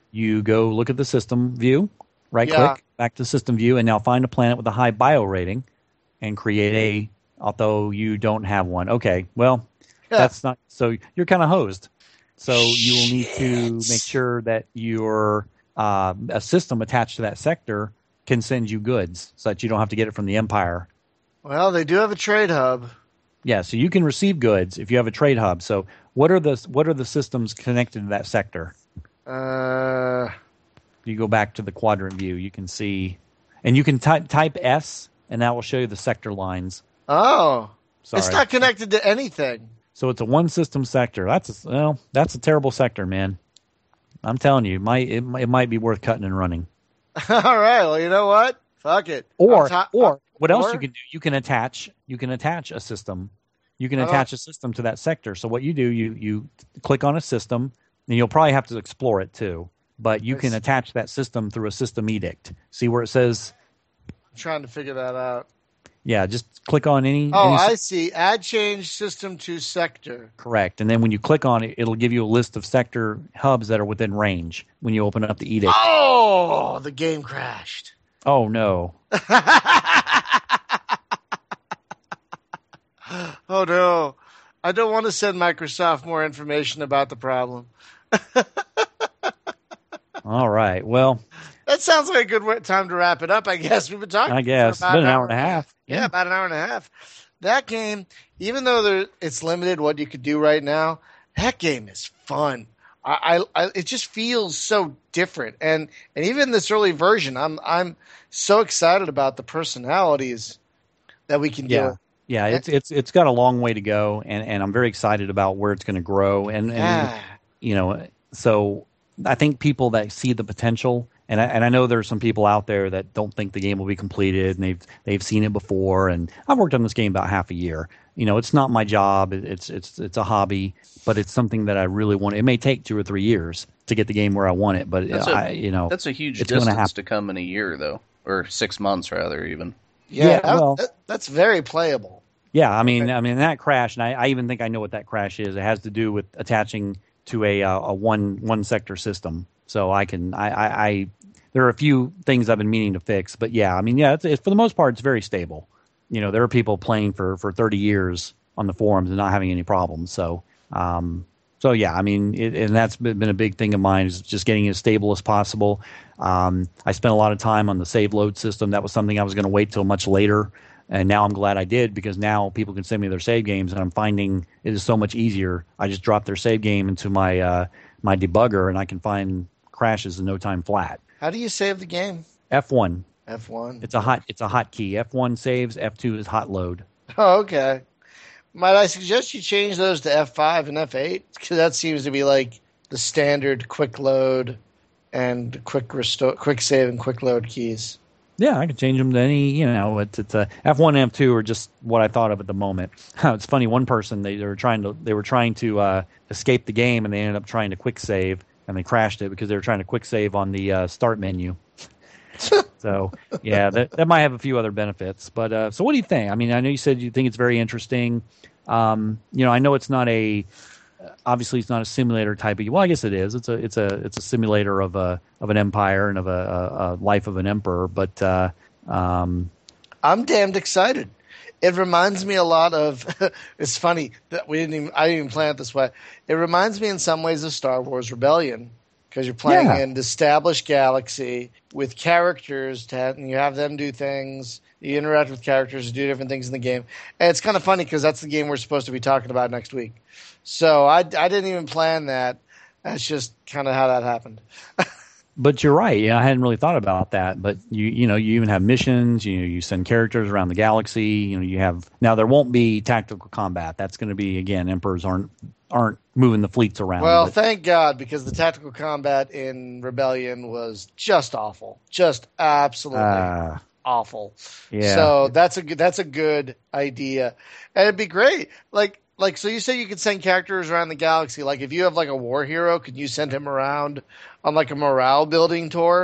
you go look at the system view, right Yeah. click, back to system view, and now find a planet with a high bio rating and create a, although you don't have one. Okay, well, Yeah. that's not, so you're kind of hosed. So you will need to make sure that your uh, a system attached to that sector can send you goods so that you don't have to get it from the Empire. Well, they do have a trade hub. Yeah, so you can receive goods if you have a trade hub. So what are the what are the systems connected to that sector? Uh, You go back to the quadrant view, you can see, and you can type type S, and that will show you the sector lines. oh, Sorry. it's not connected to anything. So it's a one system sector. That's a, well, that's a terrible sector, man. I'm telling you, it might it, might- it might be worth cutting and running. All right. Well, you know what? Fuck it. Or I'm ta- or what else or- you can do? You can attach you can attach a system. You can Oh. attach a system to that sector. So what you do, you you click on a system, and you'll probably have to explore it too. But you can Nice. attach that system through a system edict. See where it says, I'm trying to figure that out. yeah, just click on any. Oh, any I see. Add change system to sector. Correct. And then when you click on it, it'll give you a list of sector hubs that are within range when you open up the edict. Oh, the game crashed. Oh, no. Oh no. I don't want to send Microsoft more information about the problem. All right. Well, That sounds like a good wa- time to wrap it up, I guess. We've been talking I guess. for It's about been an hour and a half. Yeah, Yeah. about an hour and a half. That game, even though there, it's limited what you could do right now, that game is fun. I, I, I it just feels so different, and and even this early version, I'm I'm so excited about the personalities that we can Yeah. do. Yeah, it's it's it's got a long way to go, and, and I'm very excited about where it's going to grow. And, and Yeah. you know, so I think people that see the potential, and I, and I know there's some people out there that don't think the game will be completed, and they've they've seen it before. And I've worked on this game about half a year. You know, it's not my job. It- It's it's it's a hobby, but it's something that I really want. It may take two or three years to get the game where I want it, but That's a- I, you know, That's a huge it's gonna distance happen. to come in a year, though, or six months rather, even. Yeah, Yeah, that- well- that- that's very playable. Yeah, I mean, I mean that crash, and I, I even think I know what that crash is. It has to do with attaching to a uh, a one one sector system. So I can I, I, I there are a few things I've been meaning to fix, but yeah, I mean, yeah, it's, it's for the most part it's very stable. You know, there are people playing for, for thirty years on the forums and not having any problems. So um, so yeah, I mean, it, and that's been, been a big thing of mine is just getting it as stable as possible. Um, I spent a lot of time on the save load system. That was something I was going to wait till much later. And now I'm glad I did because now people can send me their save games, and I'm finding it is so much easier. I just drop their save game into my uh, my debugger, and I can find crashes in no time flat. How do you save the game? F one, F one. it's a hot it's a hot key. F one saves. F two is hot load. Oh, okay. Might I suggest you change those to F five and F eight? Because that seems to be like the standard quick load and quick restore, quick save and quick load keys. Yeah, I can change them to any. You know, it's it's a F one and F two are just what I thought of at the moment. It's funny. One person they, they were trying to they were trying to uh, escape the game, and they ended up trying to quick save, and they crashed it because they were trying to quick save on the uh, start menu. So yeah, that that might have a few other benefits. But uh, so what do you think? I mean, I know you said you think it's very interesting. Um, you know, I know it's not a obviously it's not a simulator type of. Well, I guess it is. It's a it's a it's a simulator of a of an empire and of a, a, a life of an emperor. But uh, um, I'm damned excited. It reminds me a lot of. It's funny that we didn't. Even, I didn't even plan it this way. It reminds me in some ways of Star Wars Rebellion because you're playing Yeah. in an established galaxy with characters, to have, and you have them do things. You interact with characters, do different things in the game, and it's kind of funny because that's the game we're supposed to be talking about next week. So I, I didn't even plan that. That's just kind of how that happened. But you're right. Yeah, I hadn't really thought about that. But you, you know, you even have missions. You, you send characters around the galaxy. You know, you have now. There won't be tactical combat. That's going to be again. Emperors aren't aren't moving the fleets around. Well, but- thank God, because the tactical combat in Rebellion was just awful, just absolutely Ah, awful. yeah. So that's a good, that's a good idea, and it'd be great. Like like so, you say you could send characters around the galaxy. Like if you have like a war hero, could you send him around on like a morale building tour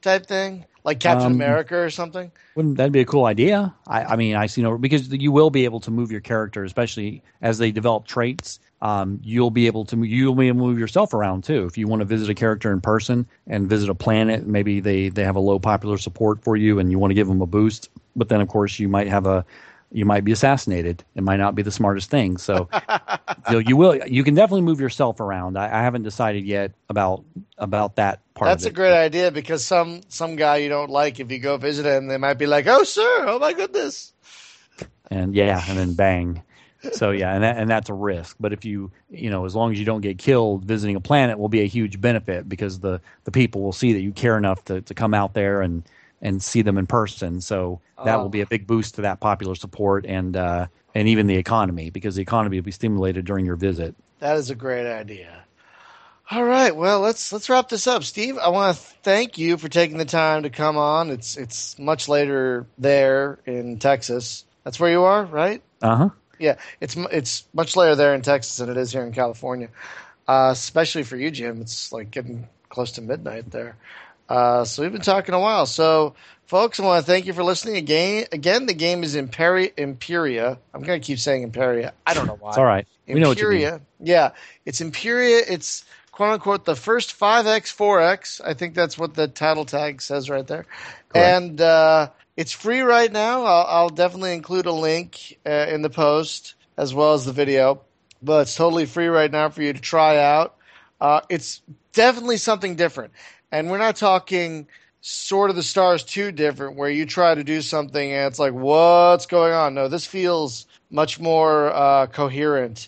type thing, like Captain Um, America or something? Wouldn't that be a cool idea? I, I mean, I see no because you will be able to move your character, especially as they develop traits. Um, you'll be able to you'll be able to move yourself around too. If you want to visit a character in person and visit a planet, maybe they, they have a low popular support for you, and you want to give them a boost. But then, of course, you might have a you might be assassinated. It might not be the smartest thing. So, so you will you can definitely move yourself around. I, I haven't decided yet about about that part. That's of it. a great idea because some some guy you don't like, if you go visit him, they might be like, "Oh, sir, oh my goodness." And yeah, and then bang. So yeah, and that, and that's a risk. But if you you know, as long as you don't get killed, visiting a planet will be a huge benefit because the, the people will see that you care enough to, to come out there and, and see them in person. So that Oh. will be a big boost to that popular support and uh, and even the economy because the economy will be stimulated during your visit. That is a great idea. All right, well let's let's wrap this up, Steve. I want to thank you for taking the time to come on. It's it's much later there in Texas. That's where you are, right? Uh huh. Yeah, it's mu- it's much later there in Texas than it is here in California. Uh, especially for you, Jim. It's like getting close to midnight there. Uh, so we've been talking a while. So, folks, I want to thank you for listening again. Again, the game is Imperi- Imperia. I'm going to keep saying Imperia. I don't know why. It's all right. We know what you mean. Imperia. Yeah, it's Imperia. It's quote unquote the first five X, four X. I think that's what the title tag says right there. Correct. And uh, it's free right now. I'll, I'll definitely include a link uh, in the post as well as the video. But it's totally free right now for you to try out. Uh, it's definitely something different. And we're not talking Sword of the Stars two different, where you try to do something and it's like, what's going on? No, this feels much more uh, coherent.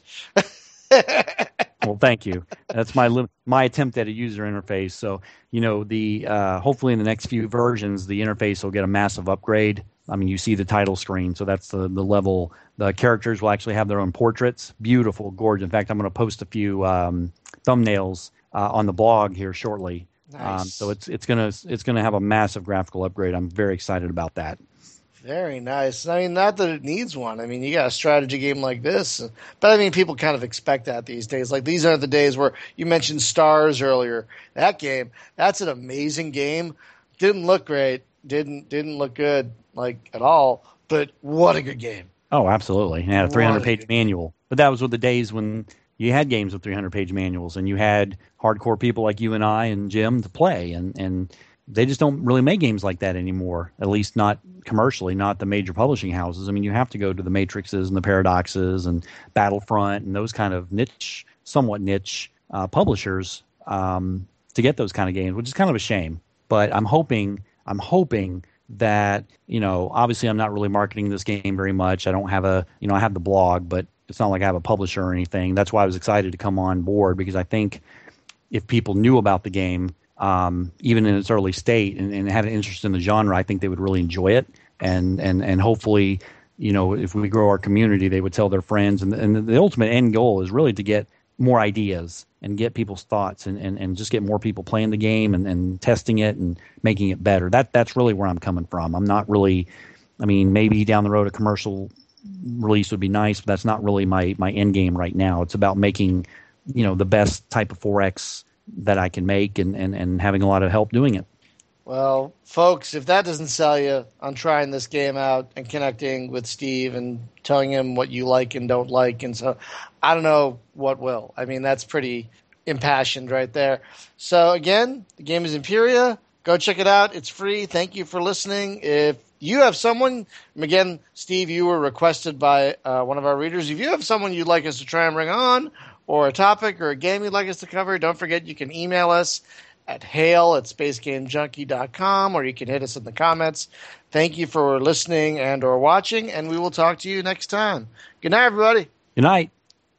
Well, thank you. That's my lim- my attempt at a user interface. So, you know, the uh, hopefully in the next few versions, the interface will get a massive upgrade. I mean, you see the title screen, so that's the, the level. The characters will actually have their own portraits. Beautiful, gorgeous. In fact, I'm going to post a few um, thumbnails uh, on the blog here shortly. Nice. Um, so it's it's gonna it's gonna have a massive graphical upgrade. I'm very excited about that. Very nice. I mean, not that it needs one. I mean, you got a strategy game like this. But, I mean, people kind of expect that these days. Like, these are the days where you mentioned Stars earlier. That game, that's an amazing game. Didn't look great. Didn't didn't look good, like, at all. But what a good game. Oh, absolutely. And it had a three hundred What a page good- manual. But that was with the days when you had games with three hundred page manuals and you had hardcore people like you and I and Jim to play. And, and they just don't really make games like that anymore, at least not commercially, not the major publishing houses. I mean, you have to go to the Matrixes and the Paradoxes and Battlefront and those kind of niche, somewhat niche uh, publishers um, to get those kind of games, which is kind of a shame. But I'm hoping, I'm hoping that, you know, obviously I'm not really marketing this game very much. I don't have a, you know, I have the blog, but it's not like I have a publisher or anything. That's why I was excited to come on board because I think if people knew about the game, um, even in its early state and, and had an interest in the genre, I think they would really enjoy it. And, and, and hopefully, you know, if we grow our community, they would tell their friends. And, and the ultimate end goal is really to get more ideas and get people's thoughts and, and, and just get more people playing the game and, and testing it and making it better. That that's really where I'm coming from. I'm not really, I mean, maybe down the road a commercial release would be nice, but that's not really my, my end game right now. It's about making, you know, the best type of four X that I can make and, and, and having a lot of help doing it. Well, folks, if that doesn't sell you on trying this game out and connecting with Steve and telling him what you like and don't like, and so I don't know what will. I mean, that's pretty impassioned right there. So again, the game is Imperia. Go check it out. It's free. Thank you for listening. If you have someone, again, Steve, you were requested by uh, one of our readers. If you have someone you'd like us to try and bring on, or a topic or a game you'd like us to cover, don't forget you can email us at hail at space game junkie dot com, or you can hit us in the comments. Thank you for listening and or watching, and we will talk to you next time. Good night, everybody. Good night.